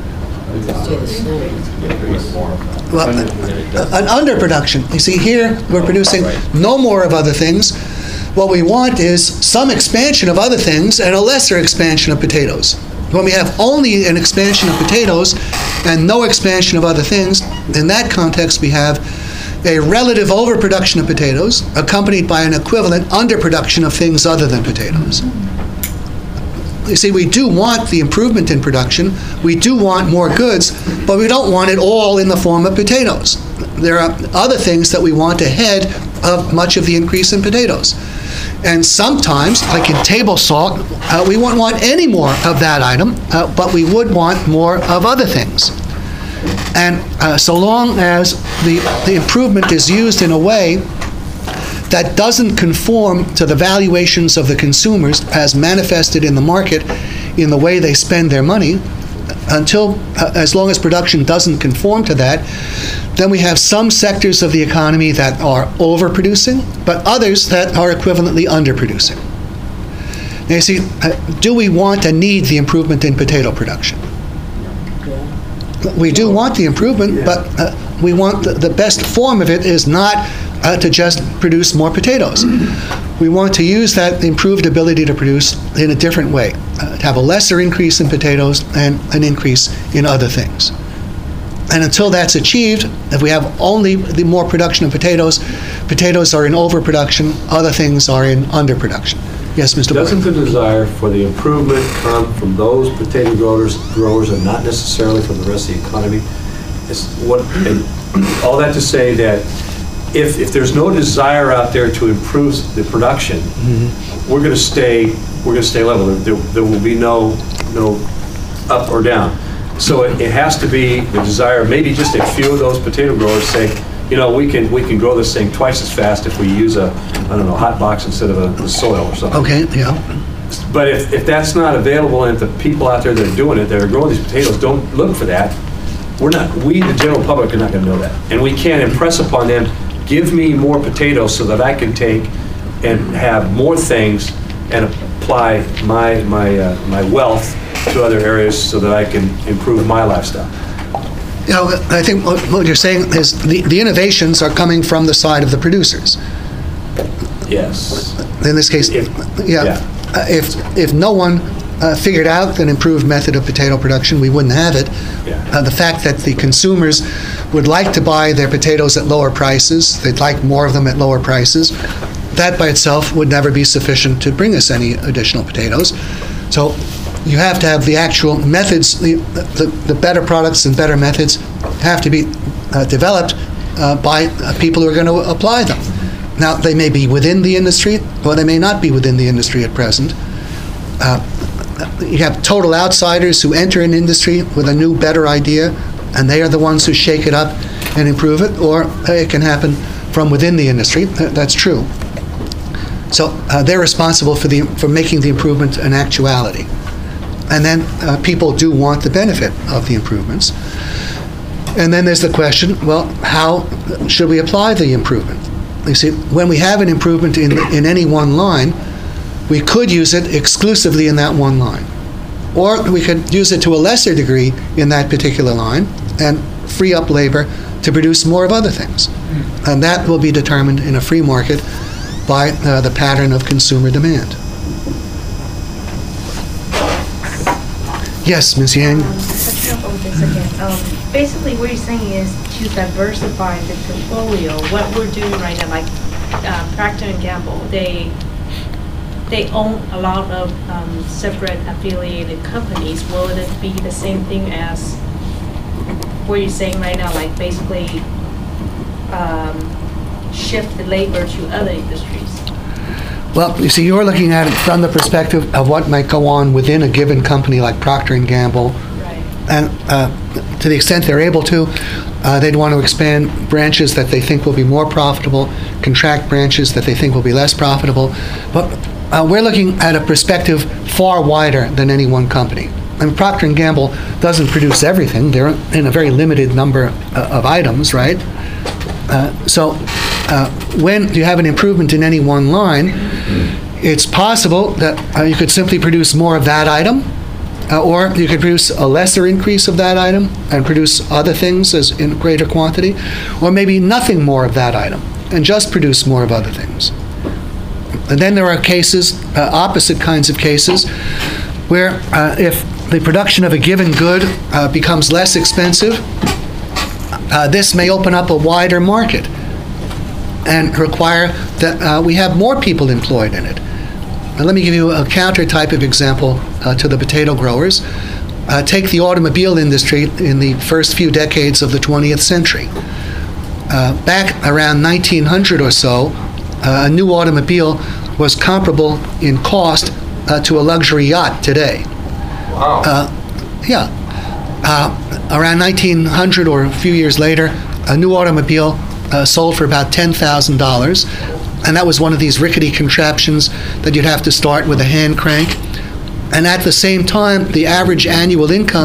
Well, an underproduction. You see, here we're producing no more of other things. What we want is some expansion of other things and a lesser expansion of potatoes. When we have only an expansion of potatoes and no expansion of other things, in that context we have a relative overproduction of potatoes accompanied by an equivalent underproduction of things other than potatoes. You see, we do want the improvement in production, we do want more goods, but we don't want it all in the form of potatoes. There are other things that we want ahead of much of the increase in potatoes. And sometimes, like in table salt, uh, we won't want any more of that item, uh, but we would want more of other things. And uh, so long as the, the improvement is used in a way that doesn't conform to the valuations of the consumers as manifested in the market in the way they spend their money, until, uh, as long as production doesn't conform to that, then we have some sectors of the economy that are overproducing, but others that are equivalently underproducing. Now you see, uh, do we want and need the improvement in potato production? We do want the improvement, but uh, we want the, the best form of it is not uh, to just produce more potatoes. We want to use that improved ability to produce in a different way, uh, to have a lesser increase in potatoes and an increase in other things. And until that's achieved, if we have only the more production of potatoes, potatoes are in overproduction, other things are in underproduction. Yes, Mister Doesn't Boyd? the desire for the improvement come from those potato growers, growers and not necessarily from the rest of the economy? It's what, and all that to say that if, if there's no desire out there to improve the production, mm-hmm. we're going to stay we're going to stay level. There, there will be no no up or down. So it, it has to be the desire. Maybe just a few of those potato growers say, you know, we can we can grow this thing twice as fast if we use a, I don't know, hot box instead of a, a soil or something. Okay, yeah. But if, if that's not available and if the people out there that are doing it, that are growing these potatoes, don't look for that, we're not, we, the general public, are not going to know that. And we can't impress upon them, give me more potatoes so that I can take and have more things and apply my, my, uh, my wealth to other areas so that I can improve my lifestyle. You know, I think what what you're saying is the, the innovations are coming from the side of the producers. Yes. In this case, If- yeah. yeah. Uh, If, if no one uh, figured out an improved method of potato production, we wouldn't have it. Yeah. Uh, The fact that the consumers would like to buy their potatoes at lower prices, they'd like more of them at lower prices, that by itself would never be sufficient to bring us any additional potatoes. So you have to have the actual methods, the, the, the better products and better methods have to be uh, developed uh, by uh, people who are going to apply them. Now, they may be within the industry, or they may not be within the industry at present. Uh, you have total outsiders who enter an industry with a new, better idea, and they are the ones who shake it up and improve it, or it can happen from within the industry. Th- that's true. So uh, they're responsible for the for making the improvement an actuality. And then uh, people do want the benefit of the improvements. And then there's the question, well, how should we apply the improvement? You see, when we have an improvement in, in any one line, we could use it exclusively in that one line. Or we could use it to a lesser degree in that particular line and free up labor to produce more of other things. And that will be determined in a free market by uh, the pattern of consumer demand. Yes, Miz Yang? Um, touching up on this again. Um, basically, what you're saying is to diversify the portfolio. What we're doing right now, like uh, Procter and Gamble, they they own a lot of um, separate affiliated companies. Will it be the same thing as what you're saying right now? Like basically um, shift the labor to other industries. Well, you see, you're looking at it from the perspective of what might go on within a given company like Procter and Gamble. Right. And uh, to the extent they're able to, uh, they'd want to expand branches that they think will be more profitable, contract branches that they think will be less profitable. But uh, we're looking at a perspective far wider than any one company. I mean, Procter and Gamble doesn't produce everything. They're in a very limited number uh, of items, right? Uh, so uh, when you have an improvement in any one line, it's possible that uh, you could simply produce more of that item, uh, or you could produce a lesser increase of that item and produce other things as in greater quantity, or maybe nothing more of that item and just produce more of other things. And then there are cases, uh, opposite kinds of cases, where uh, if the production of a given good uh, becomes less expensive, Uh, this may open up a wider market and require that uh, we have more people employed in it. Now, let me give you a counter type of example uh, to the potato growers. Uh, take the automobile industry in the first few decades of the twentieth century. Uh, back around nineteen hundred or so, uh, a new automobile was comparable in cost uh, to a luxury yacht today. Wow. Uh, yeah. Uh, around nineteen hundred or a few years later, a new automobile uh, sold for about ten thousand dollars, and that was one of these rickety contraptions that you'd have to start with a hand crank. And at the same time, the average annual income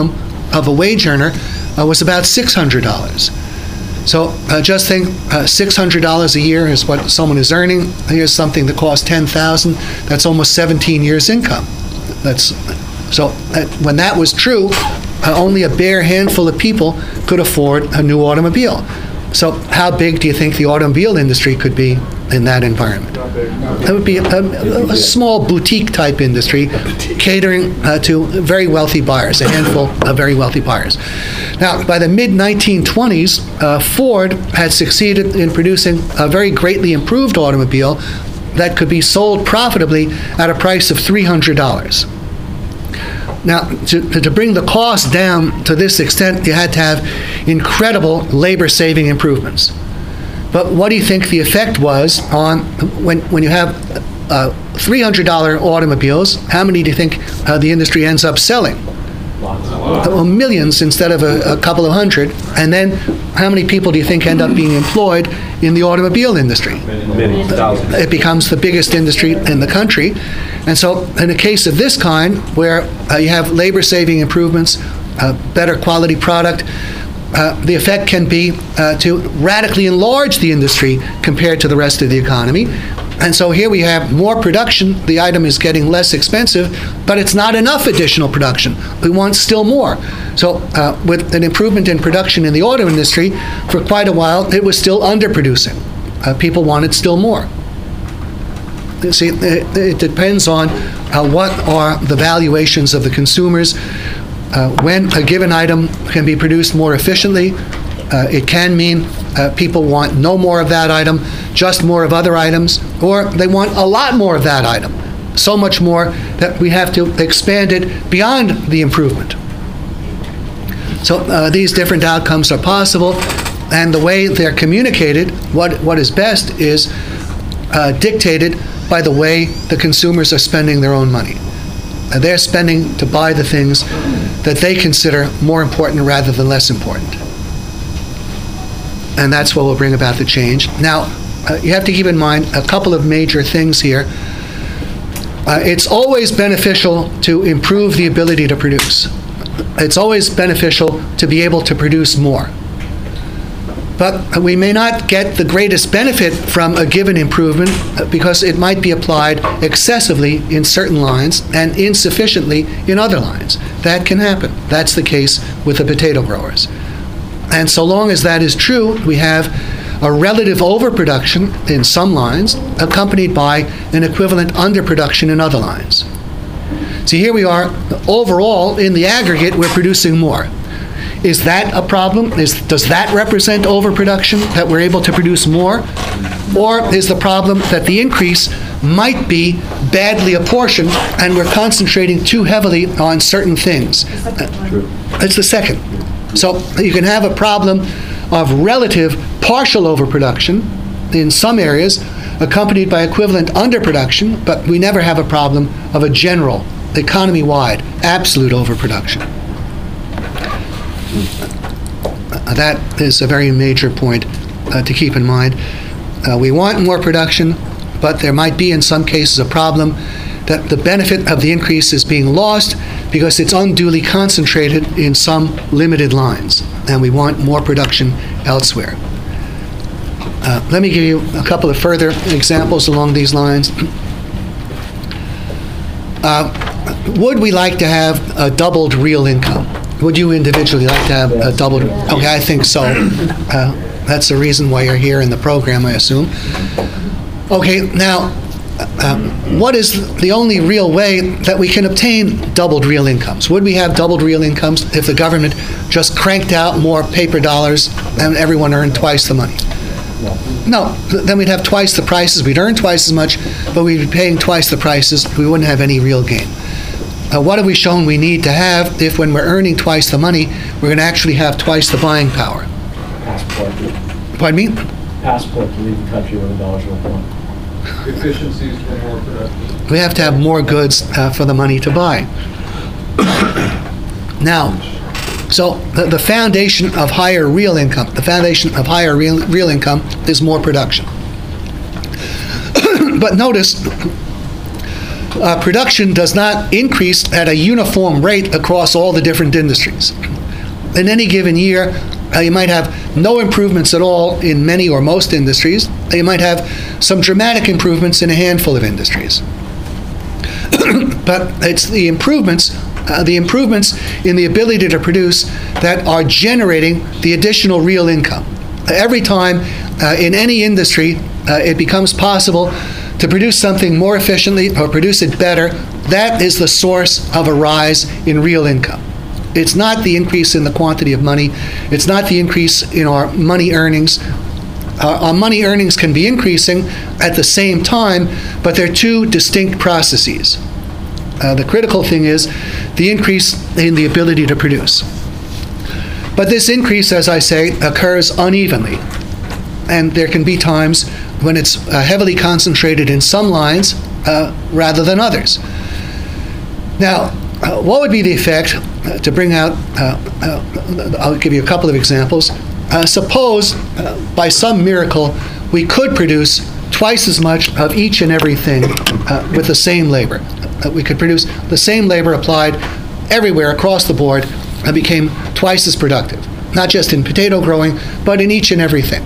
of a wage earner uh, was about six hundred dollars. So uh, just think, uh, six hundred dollars a year is what someone is earning. Here's something that costs ten thousand dollars. That's almost seventeen years' income. That's so uh, when that was true, uh, only a bare handful of people could afford a new automobile. So how big do you think the automobile industry could be in that environment? It would be a, a, a small boutique-type industry catering uh, to very wealthy buyers, a handful of very wealthy buyers. Now, by the mid nineteen twenties, uh, Ford had succeeded in producing a very greatly improved automobile that could be sold profitably at a price of three hundred dollars. Now, to, to bring the cost down to this extent, you had to have incredible labor-saving improvements. But what do you think the effect was on when, when you have uh, three hundred dollar automobiles? How many do you think uh, the industry ends up selling? Well, millions instead of a, a couple of hundred. And then how many people do you think end up being employed in the automobile industry? Many thousands. It becomes the biggest industry in the country. And so in a case of this kind, where uh, you have labor-saving improvements, uh, better quality product, Uh, the effect can be uh, to radically enlarge the industry compared to the rest of the economy. And so here we have more production. The item is getting less expensive, but it's not enough additional production. We want still more. So uh, with an improvement in production in the auto industry, for quite a while, it was still underproducing. Uh, people wanted still more. You see, it, it depends on uh, what are the valuations of the consumers. Uh, when a given item can be produced more efficiently, uh, it can mean uh, people want no more of that item, just more of other items, or they want a lot more of that item, so much more that we have to expand it beyond the improvement. So uh, these different outcomes are possible, and the way they're communicated, what, what is best, is uh, dictated by the way the consumers are spending their own money. Uh, they're spending to buy the things that they consider more important rather than less important. And that's what will bring about the change. Now, uh, you have to keep in mind a couple of major things here. Uh, it's always beneficial to improve the ability to produce. It's always beneficial to be able to produce more. But we may not get the greatest benefit from a given improvement because it might be applied excessively in certain lines and insufficiently in other lines. That can happen. That's the case with the potato growers. And so long as that is true, we have a relative overproduction in some lines accompanied by an equivalent underproduction in other lines. See, here we are. Overall, in the aggregate, we're producing more. Is that a problem? Is, does that represent overproduction, that we're able to produce more? Or is the problem that the increase might be badly apportioned and we're concentrating too heavily on certain things? It's the second. So you can have a problem of relative partial overproduction in some areas accompanied by equivalent underproduction, but we never have a problem of a general, economy-wide, absolute overproduction. Uh, that is a very major point uh, to keep in mind. Uh, we want more production, but there might be in some cases a problem that the benefit of the increase is being lost because it's unduly concentrated in some limited lines, and we want more production elsewhere. Uh, let me give you a couple of further examples along these lines. Uh, would we like to have a doubled real income? Would you individually like to have a doubled? Okay, I think so. Uh, that's the reason why you're here in the program, I assume. Okay, now, um, what is the only real way that we can obtain doubled real incomes? Would we have doubled real incomes if the government just cranked out more paper dollars and everyone earned twice the money? No, then we'd have twice the prices, we'd earn twice as much, but we'd be paying twice the prices, we wouldn't have any real gain. Uh, what have we shown we need to have if when we're earning twice the money, we're going to actually have twice the buying power? Passport. Pardon me? Passport to leave the country with a dollar's worth of money. Efficiencies for more production. We have to have more goods uh, for the money to buy. Now, so the, the foundation of higher real income, the foundation of higher real, real income is more production. But notice, uh, production does not increase at a uniform rate across all the different industries. in any given year, uh, you might have no improvements at all in many or most industries. You might have some dramatic improvements in a handful of industries. But it's the improvements, uh, the improvements in the ability to produce that are generating the additional real income. Every time uh, in any industry uh, it becomes possible to produce something more efficiently or produce it better, that is the source of a rise in real income. It's not the increase in the quantity of money. It's not the increase in our money earnings. Uh, our money earnings can be increasing at the same time, but they're two distinct processes. Uh, the critical thing is the increase in the ability to produce. But this increase, as I say, occurs unevenly. And there can be times when it's uh, heavily concentrated in some lines uh, rather than others. Now, uh, what would be the effect, uh, to bring out, uh, uh, I'll give you a couple of examples. Uh, suppose, uh, by some miracle, we could produce twice as much of each and everything uh, with the same labor. Uh, we could produce the same labor applied everywhere across the board and became twice as productive, not just in potato growing, but in each and everything.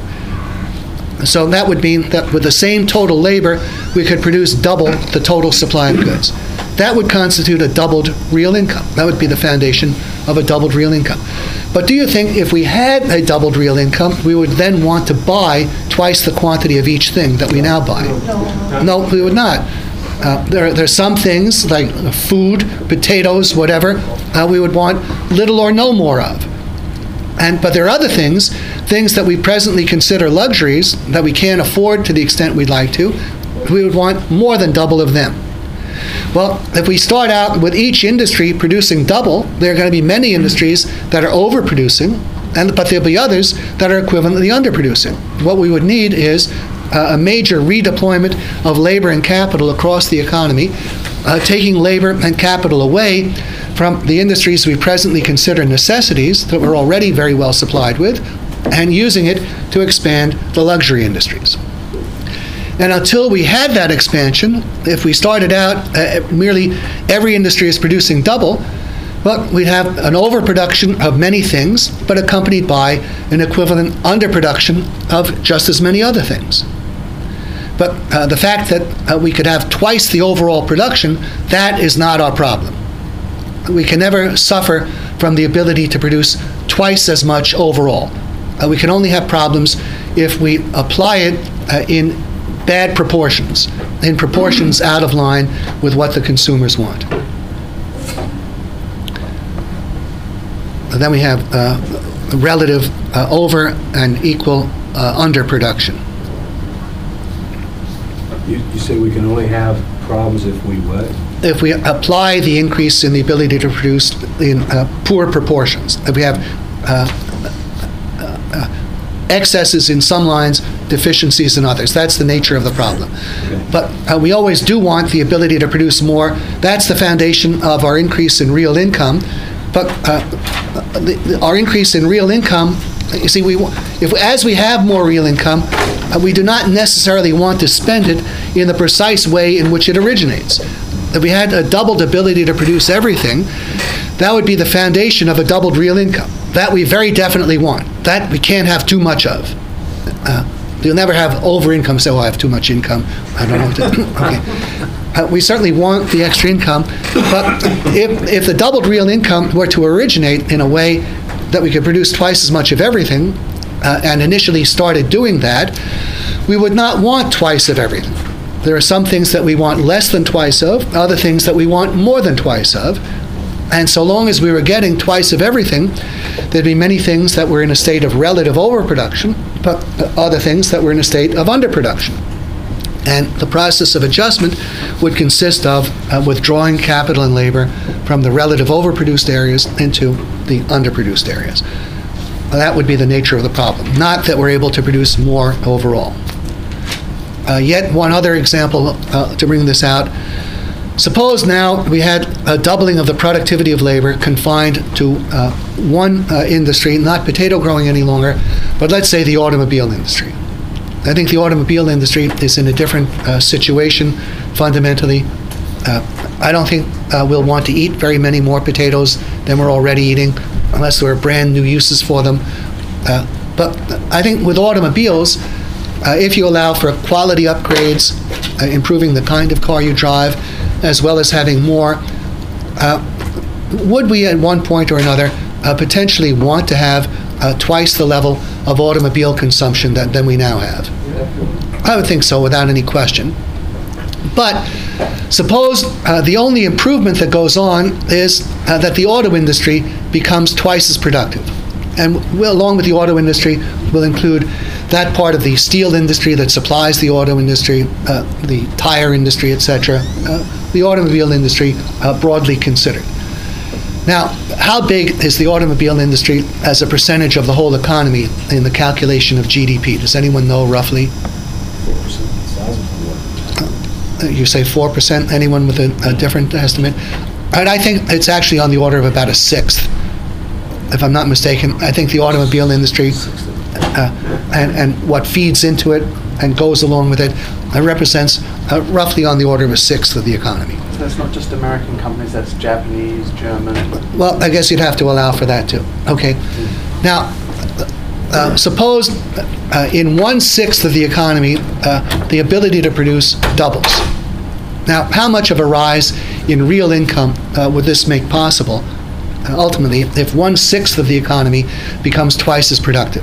So that would mean that with the same total labor, we could produce double the total supply of goods. That would constitute a doubled real income. That would be the foundation of a doubled real income. But do you think if we had a doubled real income, we would then want to buy twice the quantity of each thing that we now buy? No, no we would not. Uh, there, there are some things like food, potatoes, whatever, uh, we would want little or no more of. And, but there are other things, things that we presently consider luxuries that we can't afford to the extent we'd like to, we would want more than double of them. Well, if we start out with each industry producing double, there are going to be many industries that are overproducing, and, but there'll be others that are equivalently underproducing. What we would need is uh, a major redeployment of labor and capital across the economy, uh, taking labor and capital away from the industries we presently consider necessities that we're already very well supplied with, and using it to expand the luxury industries. And until we had that expansion, if we started out uh, merely every industry is producing double, well, we'd have an overproduction of many things, but accompanied by an equivalent underproduction of just as many other things. But uh, the fact that uh, we could have twice the overall production, that is not our problem. We can never suffer from the ability to produce twice as much overall. Uh, we can only have problems if we apply it uh, in bad proportions, in proportions out of line with what the consumers want. And then we have uh, relative uh, over and equal uh, underproduction. You, you say we can only have problems if we what? If we apply the increase in the ability to produce in uh, poor proportions. If we have uh, uh, uh, excesses in some lines, deficiencies in others. That's the nature of the problem. Okay. But uh, we always do want the ability to produce more. That's the foundation of our increase in real income. But uh, the, the, our increase in real income, you see, we if as we have more real income, uh, we do not necessarily want to spend it in the precise way in which it originates. If we had a doubled ability to produce everything, that would be the foundation of a doubled real income. That we very definitely want. That we can't have too much of. Uh, you'll never have over income, say, oh, I have too much income. I don't know what to do. Okay. Uh, we certainly want the extra income, but if, if the doubled real income were to originate in a way that we could produce twice as much of everything, uh, and initially started doing that, we would not want twice of everything. There are some things that we want less than twice of, other things that we want more than twice of. And so long as we were getting twice of everything, there'd be many things that were in a state of relative overproduction, but other things that were in a state of underproduction. And the process of adjustment would consist of uh, withdrawing capital and labor from the relative overproduced areas into the underproduced areas. That would be the nature of the problem, not that we're able to produce more overall. Uh, yet one other example uh, to bring this out. Suppose now we had a doubling of the productivity of labor confined to uh, one uh, industry, not potato growing any longer, but let's say the automobile industry. I think the automobile industry is in a different uh, situation fundamentally Uh, I don't think uh, we'll want to eat very many more potatoes than we're already eating, unless there are brand new uses for them. Uh, but I think with automobiles, uh, if you allow for quality upgrades, uh, improving the kind of car you drive, as well as having more, uh, would we at one point or another uh, potentially want to have uh, twice the level of automobile consumption that, than we now have? I would think so, without any question. But suppose uh, the only improvement that goes on is uh, that the auto industry becomes twice as productive. And we'll, along with the auto industry, we'll include that part of the steel industry that supplies the auto industry, uh, the tire industry, et cetera, uh, the automobile industry uh, broadly considered. Now, how big is the automobile industry as a percentage of the whole economy in the calculation of G D P? Does anyone know roughly? four percent size of the world. You say four percent? Anyone with a, a different estimate? And I think it's actually on the order of about a sixth, if I'm not mistaken. I think the automobile industry uh, and, and what feeds into it and goes along with it uh, represents uh, roughly on the order of a sixth of the economy. So that's not just American companies, that's Japanese, German. Well, I guess you'd have to allow for that too. Okay. Now, uh, suppose uh, in one-sixth of the economy, uh, the ability to produce doubles. Now, how much of a rise in real income uh, would this make possible? Uh, ultimately, if one-sixth of the economy becomes twice as productive.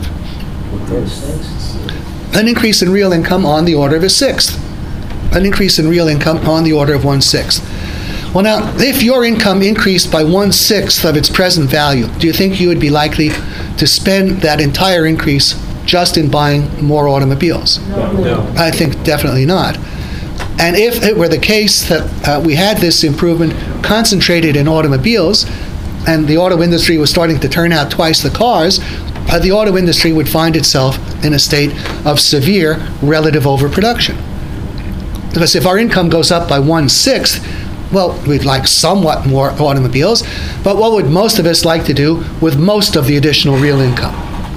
An increase in real income on the order of a sixth. An increase in real income on the order of one-sixth. Well, now, if your income increased by one-sixth of its present value, do you think you would be likely to spend that entire increase just in buying more automobiles? No. No. I think definitely not. And if it were the case that uh, we had this improvement concentrated in automobiles, and the auto industry was starting to turn out twice the cars, uh, the auto industry would find itself in a state of severe relative overproduction. Because if our income goes up by one-sixth, well, we'd like somewhat more automobiles, but what would most of us like to do with most of the additional real income?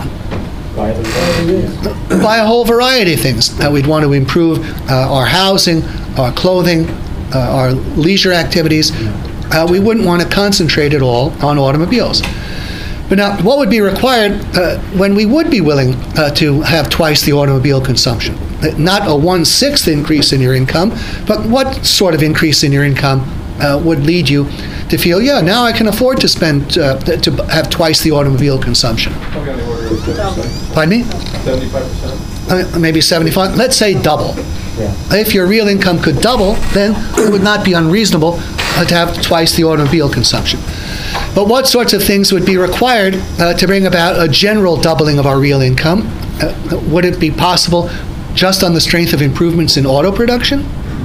Buy a whole variety of things. Uh, we'd want to improve uh, our housing, our clothing, uh, our leisure activities. Uh, we wouldn't want to concentrate it all on automobiles. But now, what would be required uh, when we would be willing uh, to have twice the automobile consumption? Not a one-sixth increase in your income, but what sort of increase in your income uh, would lead you to feel, yeah, now I can afford to spend, uh, to have twice the automobile consumption? Probably on the order of fifty percent. Pardon me? seventy-five percent. Uh, maybe seventy-five. Let's say double. Yeah. If your real income could double, then it would not be unreasonable uh, to have twice the automobile consumption. But what sorts of things would be required uh, to bring about a general doubling of our real income? Uh, would it be possible just on the strength of improvements in auto production?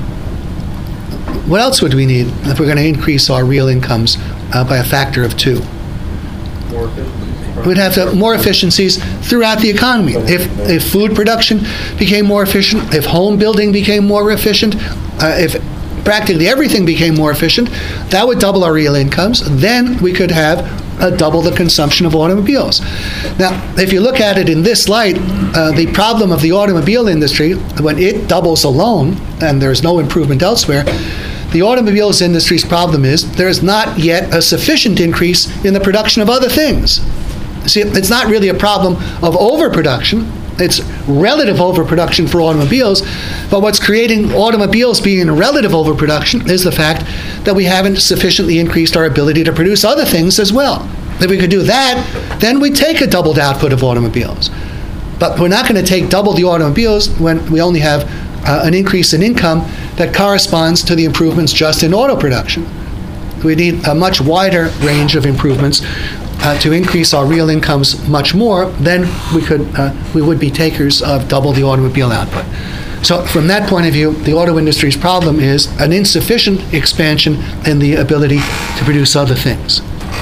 What else would we need if we're going to increase our real incomes uh, by a factor of two? More efficiencies. We'd have to, more efficiencies throughout the economy. If, if food production became more efficient, if home building became more efficient, uh, if practically everything became more efficient, that would double our real incomes. Then we could have uh, double the consumption of automobiles. Now, if you look at it in this light, uh, the problem of the automobile industry, when it doubles alone and there's no improvement elsewhere, the automobiles industry's problem is there is not yet a sufficient increase in the production of other things. See, it's not really a problem of overproduction. It's relative overproduction for automobiles, but what's creating automobiles being in relative overproduction is the fact that we haven't sufficiently increased our ability to produce other things as well. If we could do that, then we'd take a doubled output of automobiles. But we're not going to take double the automobiles when we only have uh, an increase in income that corresponds to the improvements just in auto production. We need a much wider range of improvements Uh, to increase our real incomes much more, then we could uh, we would be takers of double the automobile output. So from that point of view, the auto industry's problem is an insufficient expansion in the ability to produce other things.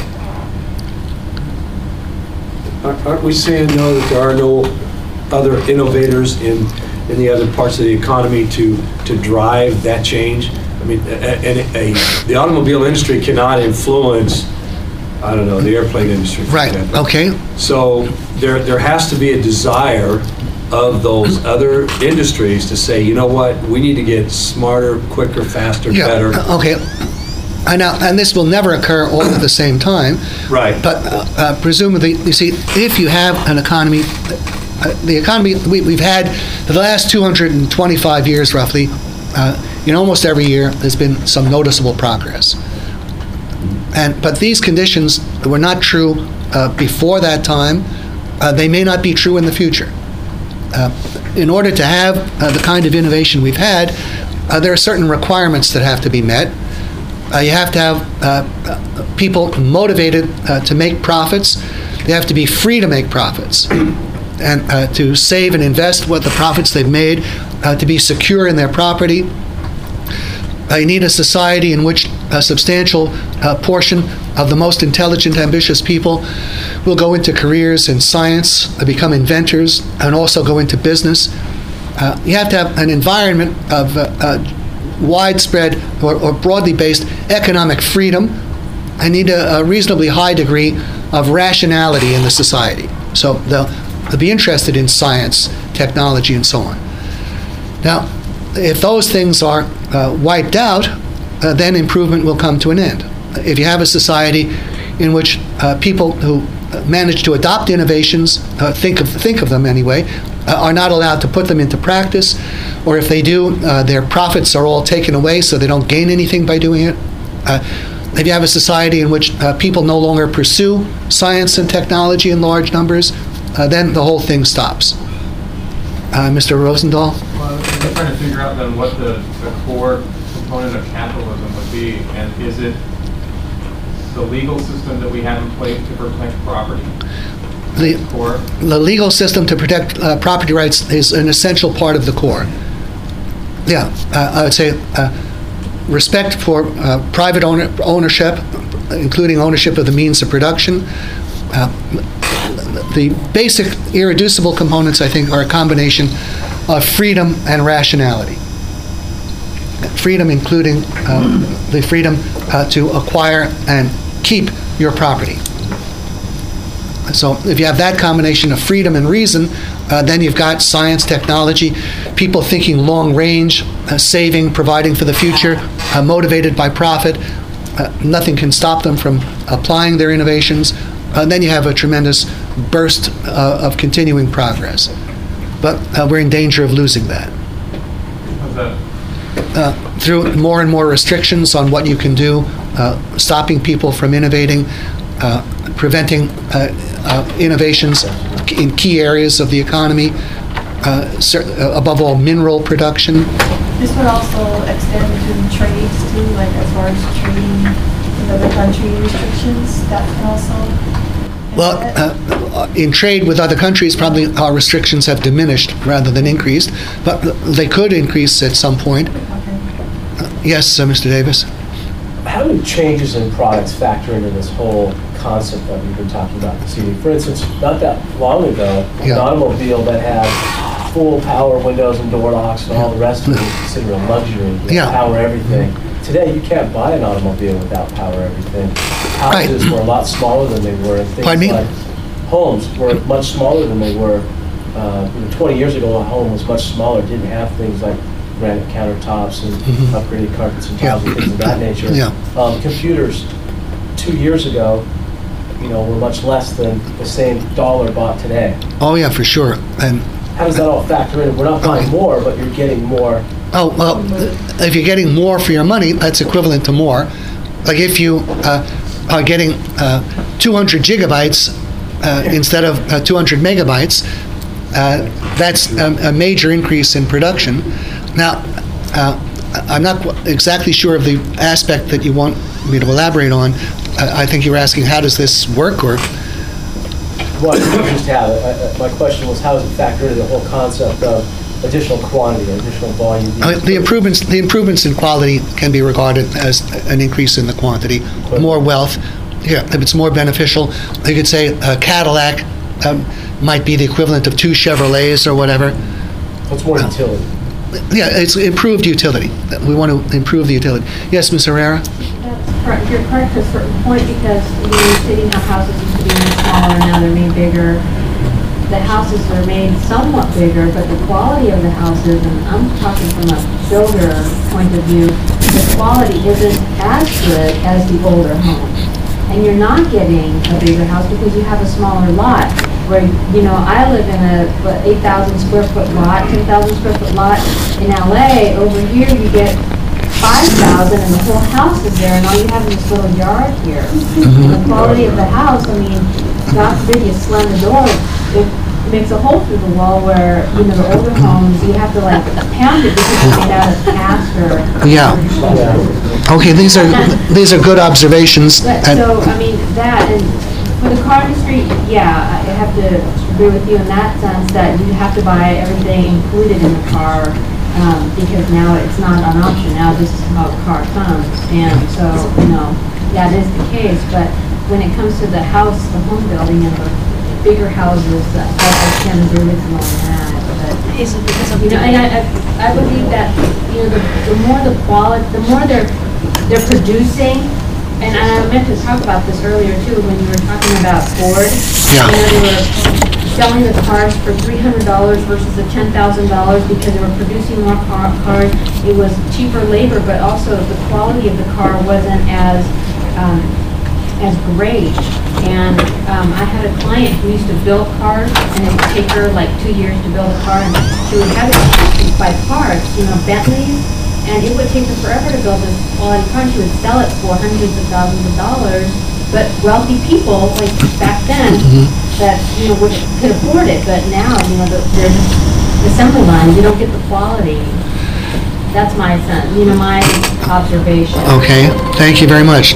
Aren't we saying, though, that there are no other innovators in, in the other parts of the economy to, to drive that change? I mean, a, a, a, the automobile industry cannot influence, I don't know, the airplane industry, for Right, example. okay. So there, there has to be a desire of those other industries to say, you know what, we need to get smarter, quicker, faster, Yeah, better. uh, okay. I know, and this will never occur all at the same time. Right. But uh, uh, presumably, you see, if you have an economy, uh, the economy we, we've had for the last two hundred twenty-five years, roughly, uh, in almost every year, there's been some noticeable progress. And but these conditions were not true uh, before that time. Uh, they may not be true in the future. Uh, in order to have uh, the kind of innovation we've had, uh, there are certain requirements that have to be met. Uh, you have to have uh, uh, people motivated uh, to make profits. They have to be free to make profits and uh, to save and invest what the profits they've made, uh, to be secure in their property. Uh, you need a society in which a substantial uh, portion of the most intelligent, ambitious people will go into careers in science, uh, become inventors, and also go into business. Uh, you have to have an environment of uh, uh, widespread or, or broadly based economic freedom. I need a, a reasonably high degree of rationality in the society. So they'll, they'll be interested in science, technology, and so on. Now, if those things are uh, wiped out, uh, then improvement will come to an end. If you have a society in which uh, people who manage to adopt innovations, uh, think of think of them anyway, uh, are not allowed to put them into practice, or if they do, uh, their profits are all taken away so they don't gain anything by doing it. Uh, if you have a society in which uh, people no longer pursue science and technology in large numbers, uh, then the whole thing stops. Uh, Mister Rosendahl? Well, I'm trying to figure out then what the, the core component of capitalism would be, and is it the legal system that we have in place to protect property? The, the legal system to protect uh, property rights is an essential part of the core. Yeah, uh, I would say uh, respect for uh, private owner, ownership, including ownership of the means of production. Uh, the basic irreducible components, I think, are a combination of freedom and rationality. Freedom including um, the freedom uh, to acquire and keep your property. So if you have that combination of freedom and reason, uh, then you've got science, technology, people thinking long range, uh, saving, providing for the future, uh, motivated by profit. Uh, nothing can stop them from applying their innovations. And then you have a tremendous burst uh, of continuing progress. But uh, we're in danger of losing that. How's that? Uh, through more and more restrictions on what you can do, uh, stopping people from innovating, uh, preventing uh, uh, innovations in key areas of the economy, uh, cer- uh, above all mineral production. This would also extend to trades too, like as far as trading with other country restrictions, that can also... Well, uh, in trade with other countries, probably our restrictions have diminished rather than increased, but they could increase at some point. Uh, yes, uh, Mister Davis? How do changes in products factor into this whole concept that we've been talking about this evening? For instance, not that long ago, yeah. an automobile that had full power windows and door locks and all the rest of it was considered a luxury, you know, yeah. power everything. Today, you can't buy an automobile without power everything. Houses right. were a lot smaller than they were. And things Pardon me? like homes were much smaller than they were. Uh, you know, twenty years ago, a home was much smaller, didn't have things like granite countertops and mm-hmm. upgraded carpets and tiles yeah. and things of that nature. Yeah. Um, computers, two years ago, you know, were much less than the same dollar bought today. Oh yeah, for sure. And how does that all factor in? We're not buying okay. more, but you're getting more. Oh, well, if you're getting more for your money, that's equivalent to more. Like if you uh, are getting uh, two hundred gigabytes uh, instead of uh, two hundred megabytes, uh, that's a, a major increase in production. Now, uh, I'm not exactly sure of the aspect that you want me to elaborate on. Uh, I think you're asking how does this work, or? Well, I just have it. My question was how does it factor into the whole concept of additional quantity, additional volume? Uh, the improvements, the improvements in quality can be regarded as an increase in the quantity. More wealth, yeah. If it's more beneficial, you could say a Cadillac um, might be the equivalent of two Chevrolets or whatever. So it's more uh, utility. Yeah, it's improved utility. We want to improve the utility. Yes, Miz Herrera. That's correct. You're correct to a certain point because we were stating how houses used to be made smaller and now they're made bigger. the houses are made somewhat bigger, but the quality of the houses, and I'm talking from a builder point of view, the quality isn't as good as the older homes. And you're not getting a bigger house because you have a smaller lot. Where, you know, I live in a what, eight thousand square foot lot, ten thousand square foot lot in L A. Over here you get five thousand and the whole house is there, and all you have is this little yard here. Mm-hmm. And the quality of the house, I mean, God forbid you slam the door, it makes a hole through the wall where, you know, the older homes, you have to like pound it because it's made out of cast or... Yeah. Okay, these are, these are good observations. But, And- so, I mean, that, and for the car industry, yeah, I have to agree with you in that sense that you have to buy everything included in the car, um, because now it's not an option, now this is how the car comes, and so, you know, that is the case, but when it comes to the house, the home building and the bigger houses, uh, I, I can agree with you on that, but, Is it because of you know, and I, I, I believe that, you know, the, the more the quality, the more they're, they're producing. And I meant to talk about this earlier too, when you were talking about Ford. Yeah. You know, they were selling the cars for three hundred dollars versus the ten thousand dollars because they were producing more car cars. It was cheaper labor, but also the quality of the car wasn't as um, as great. And um, I had a client who used to build cars, and it would take her like two years to build a car, and she would have it by parts, you know, Bentleys. And it would take her forever to build this quality car. She would sell it for hundreds of thousands of dollars. But wealthy people, like back then, that, you know, would, could afford it. But now, you know, the, there's assembly lines, you don't get the quality. That's my sense, you know, my observation. Okay, thank you very much.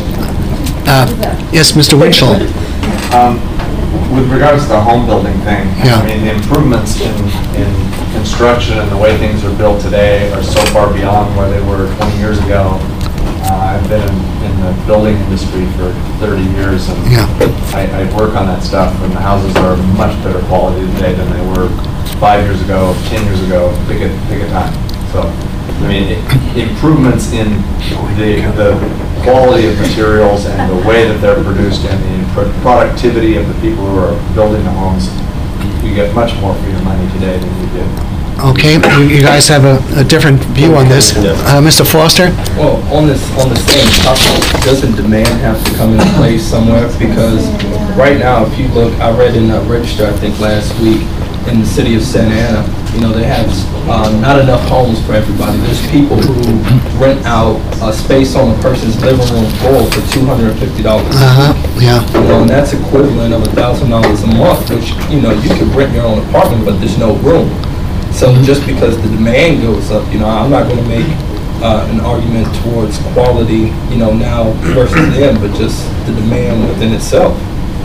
Uh, Yes, Mister Winchell. Um, With regards to the home building thing, Yeah. I mean, the improvements in, in construction and the way things are built today are so far beyond where they were twenty years ago. Uh, I've been in, in the building industry for thirty years, and Yeah. I, I work on that stuff, and the houses are much better quality today than they were five years ago, ten years ago, pick a, pick a time. So, I mean, i- improvements in the, the quality of materials and the way that they're produced and the pro- productivity of the people who are building the homes, you get much more for your money today than you did. Okay, you you guys have a a different view on this. Uh, Mister Foster? Well, on this, on the same topic, doesn't demand have to come into place somewhere? Because right now, if you look, I read in the Register, I think last week, in the city of Santa Ana, you know, they have uh, not enough homes for everybody. There's people who rent out a space on a person's living room floor for two hundred fifty dollars. Uh-huh, yeah. You know, and that's equivalent of a thousand dollars a month, which, you know, you could rent your own apartment, but there's no room. So just because the demand goes up, you know, I'm not going to make uh, an argument towards quality, you know, now versus then, but just the demand within itself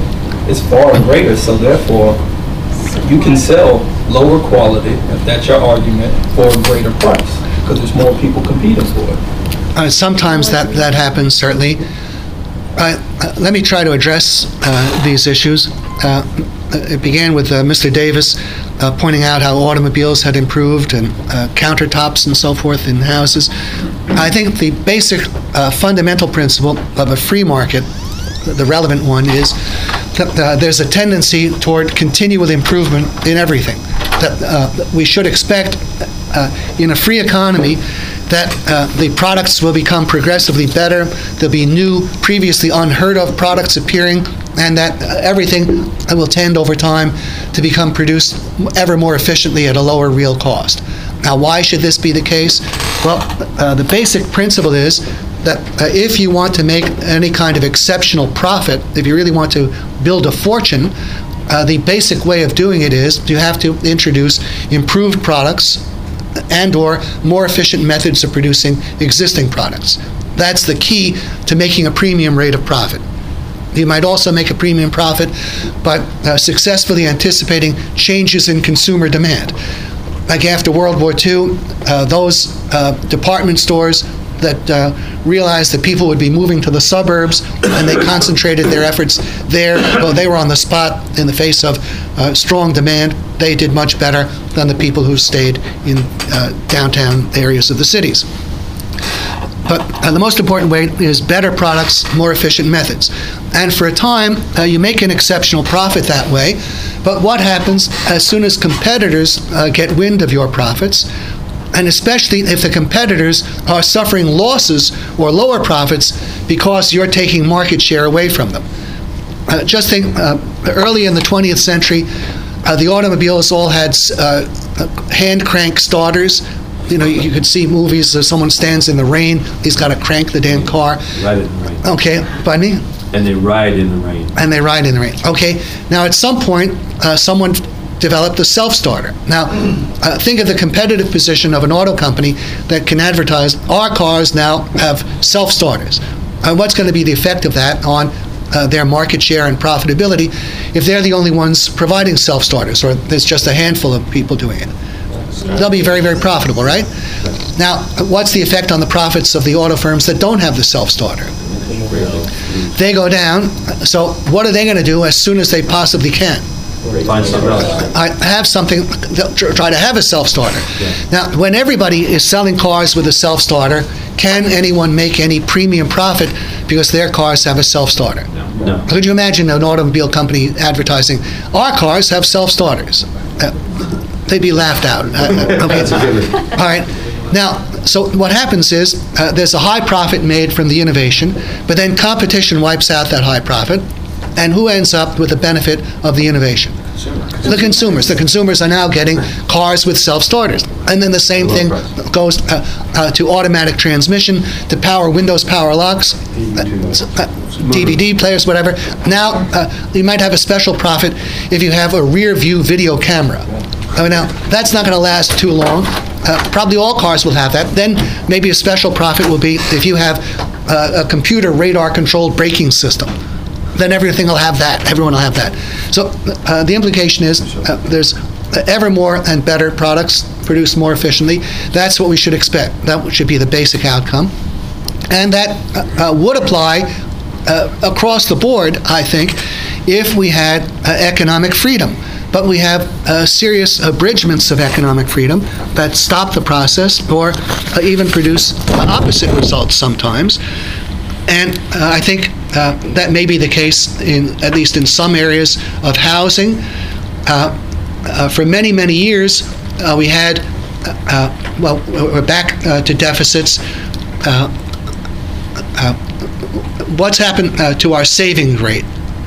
is far greater. So therefore, you can sell lower quality, if that's your argument, for a greater price, because there's more people competing for it. Uh, Sometimes that, that happens, certainly. Uh, uh, Let me try to address uh, these issues. Uh, It began with uh, Mister Davis uh, pointing out how automobiles had improved and uh, countertops and so forth in houses. I think the basic uh, fundamental principle of a free market, the relevant one, is that uh, there's a tendency toward continual improvement in everything. That uh, we should expect uh, in a free economy that uh, the products will become progressively better, there'll be new, previously unheard of products appearing, and that uh, everything will tend over time to become produced ever more efficiently at a lower real cost. Now, why should this be the case? Well, uh, the basic principle is that uh, if you want to make any kind of exceptional profit, if you really want to build a fortune, uh, the basic way of doing it is you have to introduce improved products and or more efficient methods of producing existing products. That's the key to making a premium rate of profit. You might also make a premium profit by uh, successfully anticipating changes in consumer demand. Like after World War Two, uh, those uh, department stores that uh, realized that people would be moving to the suburbs, and they concentrated their efforts there. Well, they were on the spot in the face of uh, strong demand. They did much better than the people who stayed in uh, downtown areas of the cities. But uh, the most important way is better products, more efficient methods. And for a time, uh, you make an exceptional profit that way. But what happens as soon as competitors uh, get wind of your profits, and especially if the competitors are suffering losses or lower profits because you're taking market share away from them? Uh, just think, uh, early in the twentieth century, uh, the automobiles all had uh, hand crank starters. You know, you could see movies of someone stands in the rain, he's got to crank the damn car. Ride in the rain. Okay, pardon me? And they ride in the rain. And they ride in the rain. Okay, now at some point, uh, someone developed a self-starter. Now, uh, think of the competitive position of an auto company that can advertise, our cars now have self-starters. And what's going to be the effect of that on uh, their market share and profitability if they're the only ones providing self-starters, or there's just a handful of people doing it? They'll be very, very profitable, right? Now, what's the effect on the profits of the auto firms that don't have the self-starter? They go down. So what are they going to do as soon as they possibly can? Find something else. I have something, they'll tr- try to have a self-starter. Yeah. Now, when everybody is selling cars with a self-starter, can anyone make any premium profit because their cars have a self-starter? No. No. Could you imagine an automobile company advertising, our cars have self-starters? Uh, they'd be laughed out. Uh, okay. All right. Now, so what happens is uh, there's a high profit made from the innovation, but then competition wipes out that high profit. And who ends up with the benefit of the innovation? The consumers. The consumers are now getting cars with self-starters. And then the same thing goes uh, uh, to automatic transmission, to power windows, power locks, uh, D V D players, whatever. Now, uh, you might have a special profit if you have a rear view video camera. Uh, now, that's not going to last too long. Uh, probably all cars will have that. Then maybe a special profit will be if you have uh, a computer radar-controlled braking system. Then everything will have that. Everyone will have that. So uh, the implication is uh, there's ever more and better products produced more efficiently. That's what we should expect. That should be the basic outcome. And that uh, uh, would apply uh, across the board, I think, if we had uh, economic freedom. But we have uh, serious abridgments of economic freedom that stop the process or uh, even produce uh, opposite results sometimes. And uh, I think uh, that may be the case, in at least in some areas of housing. Uh, uh, for many, many years, uh, we had, uh, well, we're back uh, to deficits. Uh, uh, what's happened uh, to our savings rate?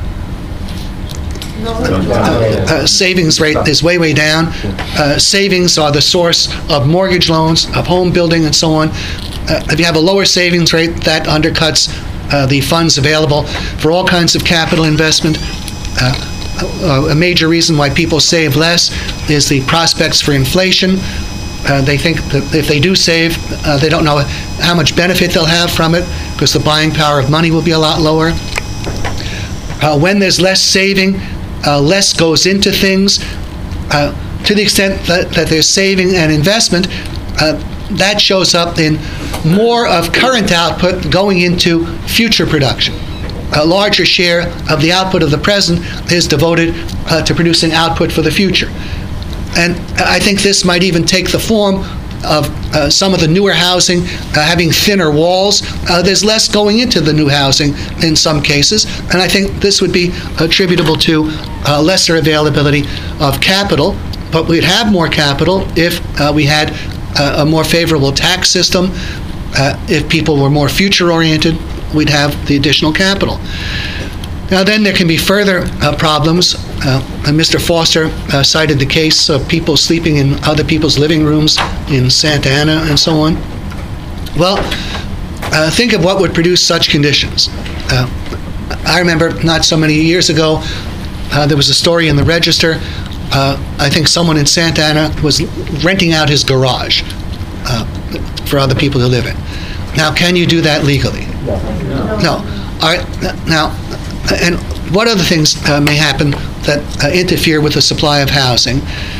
Uh, uh, savings rate is way, way down. Uh, savings are the source of mortgage loans, of home building, and so on. Uh, if you have a lower savings rate, that undercuts uh, the funds available for all kinds of capital investment. Uh, a major reason why people save less is the prospects for inflation. Uh, they think that if they do save, uh, they don't know how much benefit they'll have from it because the buying power of money will be a lot lower. Uh, when there's less saving, uh, less goes into things. Uh, to the extent that, that there's saving and investment, uh, that shows up in more of current output going into future production. A larger share of the output of the present is devoted uh, to producing output for the future. And I think this might even take the form of uh, some of the newer housing uh, having thinner walls. Uh, there's less going into the new housing in some cases, and I think this would be attributable to uh, lesser availability of capital, but we'd have more capital if uh, we had uh, a more favorable tax system. Uh, if people were more future-oriented, we'd have the additional capital. Now then there can be further uh, problems. Uh, and Mister Foster uh, cited the case of people sleeping in other people's living rooms in Santa Ana and so on. Well, uh, think of what would produce such conditions. Uh, I remember not so many years ago, uh, there was a story in the Register. Uh, I think someone in Santa Ana was renting out his garage uh, for other people to live in. Now, can you do that legally? No. No. All right. Now, and what other things uh, may happen that uh, interfere with the supply of housing?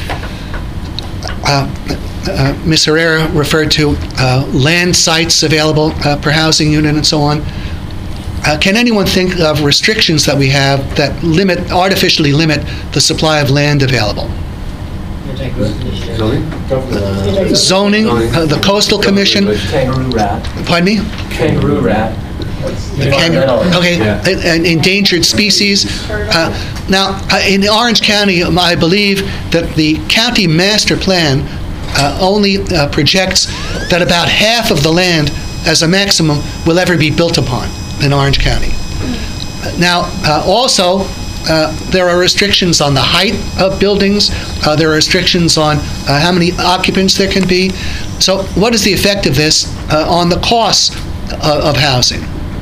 Uh, uh, Miz Herrera referred to uh, land sites available uh, per housing unit and so on. Uh, can anyone think of restrictions that we have that limit, artificially limit the supply of land available? protect this initiative. Zoning? Zoning, uh, the Coastal Commission, Kangaroo rat. pardon me? Kangaroo rat. The kangaroo, okay, an an endangered species. Uh, Now, uh, in Orange County, um, I believe that the county master plan uh, only uh, projects that about half of the land, as a maximum, will ever be built upon in Orange County. Now, uh, also, uh, there are restrictions on the height of buildings. Uh, There are restrictions on uh, how many occupants there can be. So what is the effect of this uh, on the costs of of housing?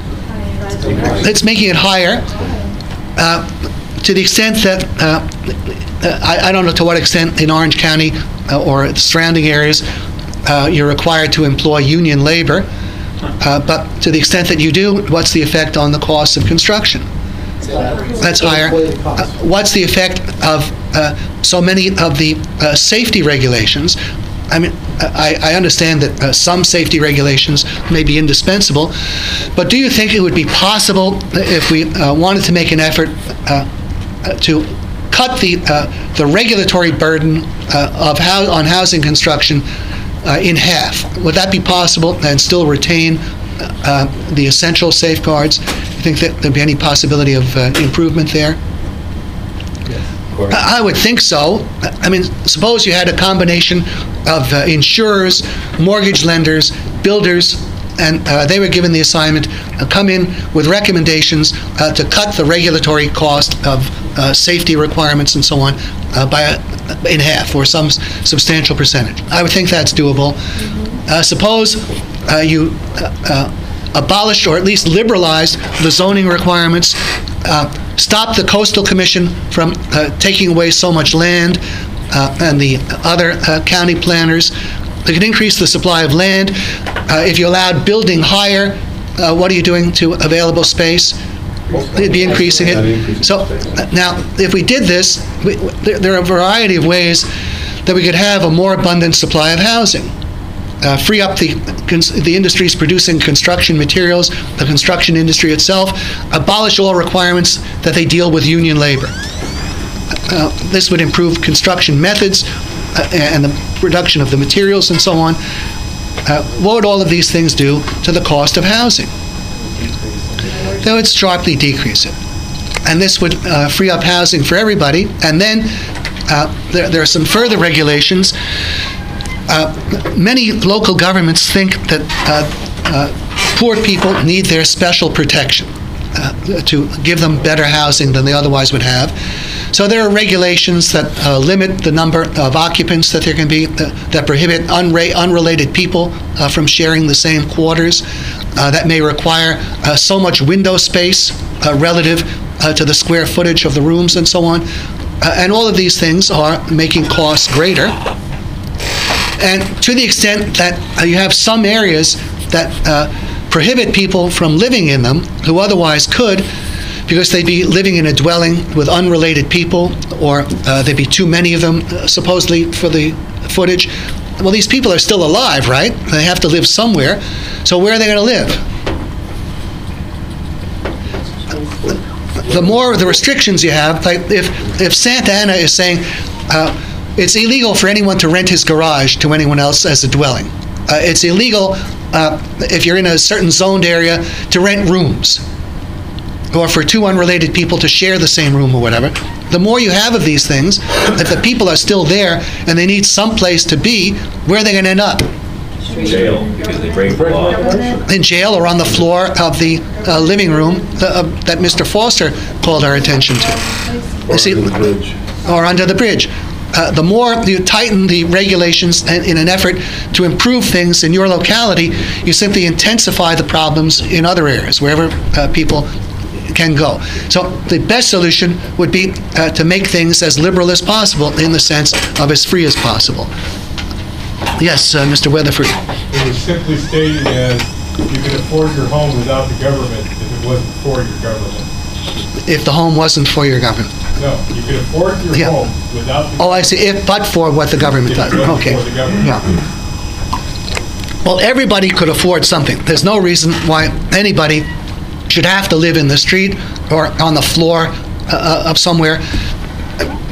It's making it higher, uh, to the extent that, uh, I, I don't know to what extent in Orange County uh, or the surrounding areas, uh, you're required to employ union labor, uh, but to the extent that you do, what's the effect on the cost of construction? That's higher. Uh, What's the effect of uh, so many of the uh, safety regulations? I mean, I, I understand that uh, some safety regulations may be indispensable, but do you think it would be possible if we uh, wanted to make an effort uh, uh, to cut the uh, the regulatory burden uh, of how, on housing construction uh, in half? Would that be possible and still retain uh, the essential safeguards? You think that there'd be any possibility of uh, improvement there? I I would think so. I mean, suppose you had a combination of uh, insurers, mortgage lenders, builders, and uh, they were given the assignment, uh, come in with recommendations uh, to cut the regulatory cost of uh, safety requirements and so on uh, by a, in half or some s- substantial percentage. I would think that's doable. Uh, suppose uh, you uh, uh, abolished or at least liberalized the zoning requirements, uh, stop the Coastal Commission from uh, taking away so much land, uh, and the other uh, county planners. They could increase the supply of land. Uh, If you allowed building higher, uh, what are you doing to available space? It'd be increasing it. So uh, now, if we did this, we- there there are a variety of ways that we could have a more abundant supply of housing. Uh, Free up the, cons- the industries producing construction materials, the construction industry itself, abolish all requirements that they deal with union labor. Uh, This would improve construction methods uh, and the production of the materials and so on. Uh, What would all of these things do to the cost of housing? They would sharply decrease it. And this would uh, free up housing for everybody. And then uh, there there are some further regulations. Uh, Many local governments think that uh, uh, poor people need their special protection uh, to give them better housing than they otherwise would have. So there are regulations that uh, limit the number of occupants that there can be, uh, that prohibit unra- unrelated people uh, from sharing the same quarters, uh, that may require uh, so much window space uh, relative uh, to the square footage of the rooms and so on. Uh, And all of these things are making costs greater. And to the extent that uh, you have some areas that uh, prohibit people from living in them who otherwise could, because they'd be living in a dwelling with unrelated people, or uh, there'd be too many of them, uh, supposedly, for the footage. Well, these people are still alive, right? They have to live somewhere. So where are they going to live? The more the restrictions you have, like if, if Santa Ana is saying, uh, it's illegal for anyone to rent his garage to anyone else as a dwelling. Uh, It's illegal, uh, if you're in a certain zoned area, to rent rooms, or for two unrelated people to share the same room or whatever. The more you have of these things, if the people are still there and they need some place to be, where are they going to end up? Jail, because they break the law. In jail or on the floor of the uh, living room uh, uh, that Mister Foster called our attention to. You see, Under the bridge. or under the bridge. Uh, The more you tighten the regulations in in an effort to improve things in your locality, you simply intensify the problems in other areas, wherever uh, people can go. So the best solution would be uh, to make things as liberal as possible, in the sense of as free as possible. Yes, uh, Mister Weatherford. It was simply stated as you could afford your home without the government if it wasn't for your government. If the home wasn't for your government. No, you could afford your Yeah. home without the. Oh, I see, if, but for what the government If it does, wasn't okay. for the government. Yeah. Well, everybody could afford something. There's no reason why anybody should have to live in the street or on the floor uh, of somewhere.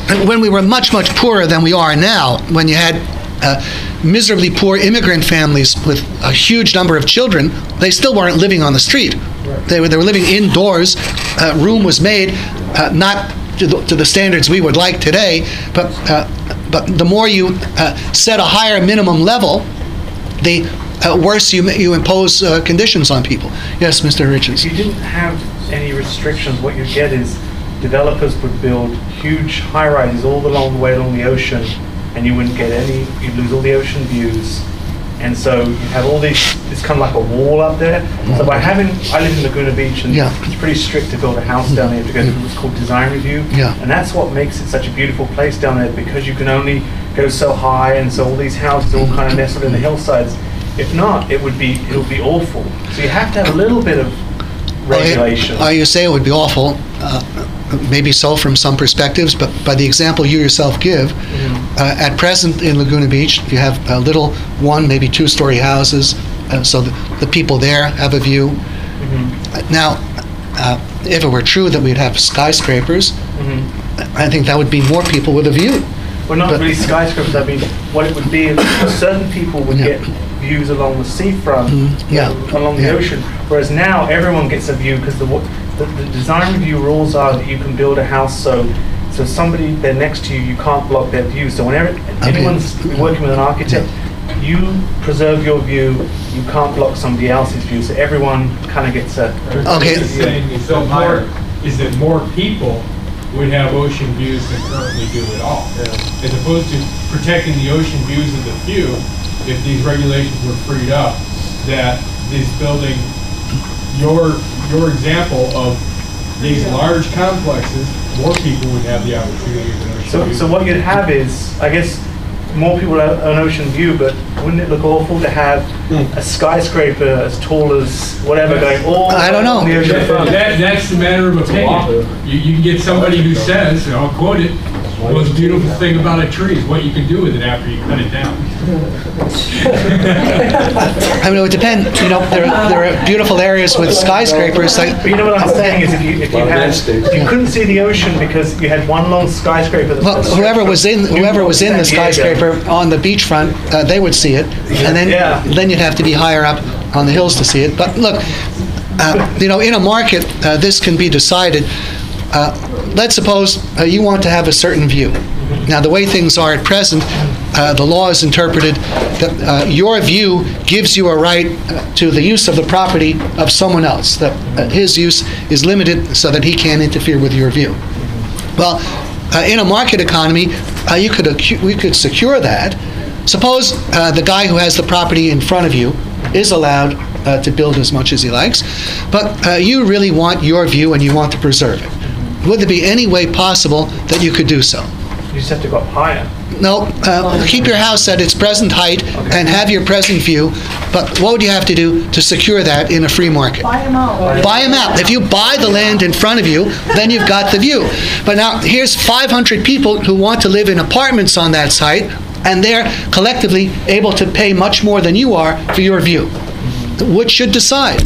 when we were much, much poorer than we are now, when you had uh, miserably poor immigrant families with a huge number of children, they still weren't living on the street. They were, they were living indoors. Uh, room was made, uh, not to the, to the standards we would like today, but, uh, but the more you uh, set a higher minimum level, the uh, worse you, you impose uh, conditions on people. Yes, Mister Richards. If you didn't have any restrictions, what you'd get is developers would build huge high-rises all along the way along the ocean, and you wouldn't get any, you'd lose all the ocean views. And so you have all these, it's kind of like a wall up there. So by having, I live in Laguna Beach, and yeah. it's pretty strict to build a house down there to go through what's called design review. Yeah. And that's what makes it such a beautiful place down there, because you can only go so high, and so all these houses are all kind of nestled in the hillsides. If not, it would be, it would be awful. So you have to have a little bit of regulation. Well, you say it would be awful. Uh, maybe so from some perspectives, but by the example you yourself give, mm-hmm. uh, at present in Laguna Beach, you have a little one, maybe two-story houses, uh, so the, the people there have a view. Mm-hmm. Now, uh, if it were true that we'd have skyscrapers, mm-hmm. I think that would be more people with a view. Well, not but, really skyscrapers. I mean, what it would be is certain people would yeah. get views along the seafront, mm-hmm. yeah. along the yeah. ocean, whereas now everyone gets a view because the, the the design review rules are that you can build a house so so somebody there next to you, you can't block their view. So whenever okay. anyone's working with an architect, yeah. you preserve your view, you can't block somebody else's view, so everyone kind of gets a... Okay. Is that more, is that more people would have ocean views than currently do at all. Yeah. As opposed to protecting the ocean views of the few, if these regulations were freed up, that this building, your your example of these large complexes, more people would have the opportunity to ocean so, views. So what you'd have is, I guess, more people have an ocean view, but wouldn't it look awful to have a skyscraper as tall as whatever going all I don't know. The ocean front? That, that's the matter of opinion. You, you can get somebody who says, and I'll quote it, the most beautiful thing about a tree is what you can do with it after you cut it down. I mean, it would depend. You know, there, there are beautiful areas with skyscrapers. Like, but you know what I'm saying is, if you if you had if you couldn't see the ocean because you had one long skyscraper. That well, whoever was in whoever was in the skyscraper on the beachfront, uh, they would see it, and then yeah. then you'd have to be higher up on the hills to see it. But look, uh, you know, in a market, uh, this can be decided. Uh, let's suppose uh, you want to have a certain view. Now, the way things are at present, uh, the law is interpreted that uh, your view gives you a right uh, to the use of the property of someone else, that uh, his use is limited so that he can't interfere with your view. Well, uh, in a market economy, uh, you could acu- we could secure that. Suppose uh, the guy who has the property in front of you is allowed uh, to build as much as he likes, but uh, you really want your view and you want to preserve it. Would there be any way possible that you could do so? You just have to go up higher. No, uh, keep your house at its present height okay. and have your present view, but what would you have to do to secure that in a free market? Buy them out. Buy them out. If you buy the land in front of you, then you've got the view. But now, here's five hundred people who want to live in apartments on that site, and they're collectively able to pay much more than you are for your view. Which should decide?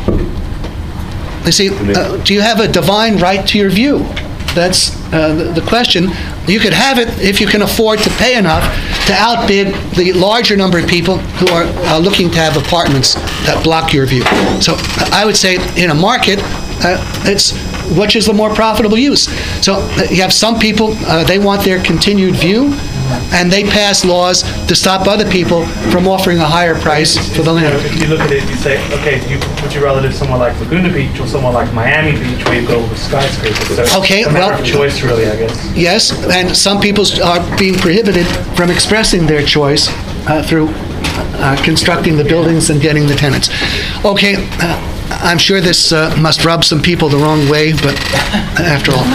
You see, uh, do you have a divine right to your view? That's uh, the, the question. You could have it if you can afford to pay enough to outbid the larger number of people who are uh, looking to have apartments that block your view. So I would say in a market, uh, it's which is the more profitable use. So uh, you have some people, uh, they want their continued view, and they pass laws to stop other people from offering a higher price for the land. If you look at it, you say, okay, you, would you rather live somewhere like Laguna Beach or somewhere like Miami Beach where you've got all the skyscrapers? So okay, it's a matter well, of choice, really, I guess. Yes, and some people are being prohibited from expressing their choice uh, through uh, constructing the buildings and getting the tenants. Okay, uh, I'm sure this uh, must rub some people the wrong way, but after all.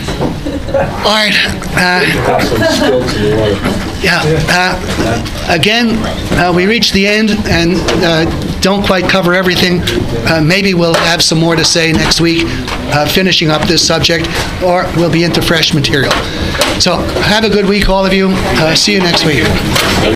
All right. Uh, yeah. Uh, again, uh, we reached the end and uh, don't quite cover everything. Uh, maybe we'll have some more to say next week, uh, finishing up this subject, or we'll be into fresh material. So have a good week, all of you. Uh, see you next week.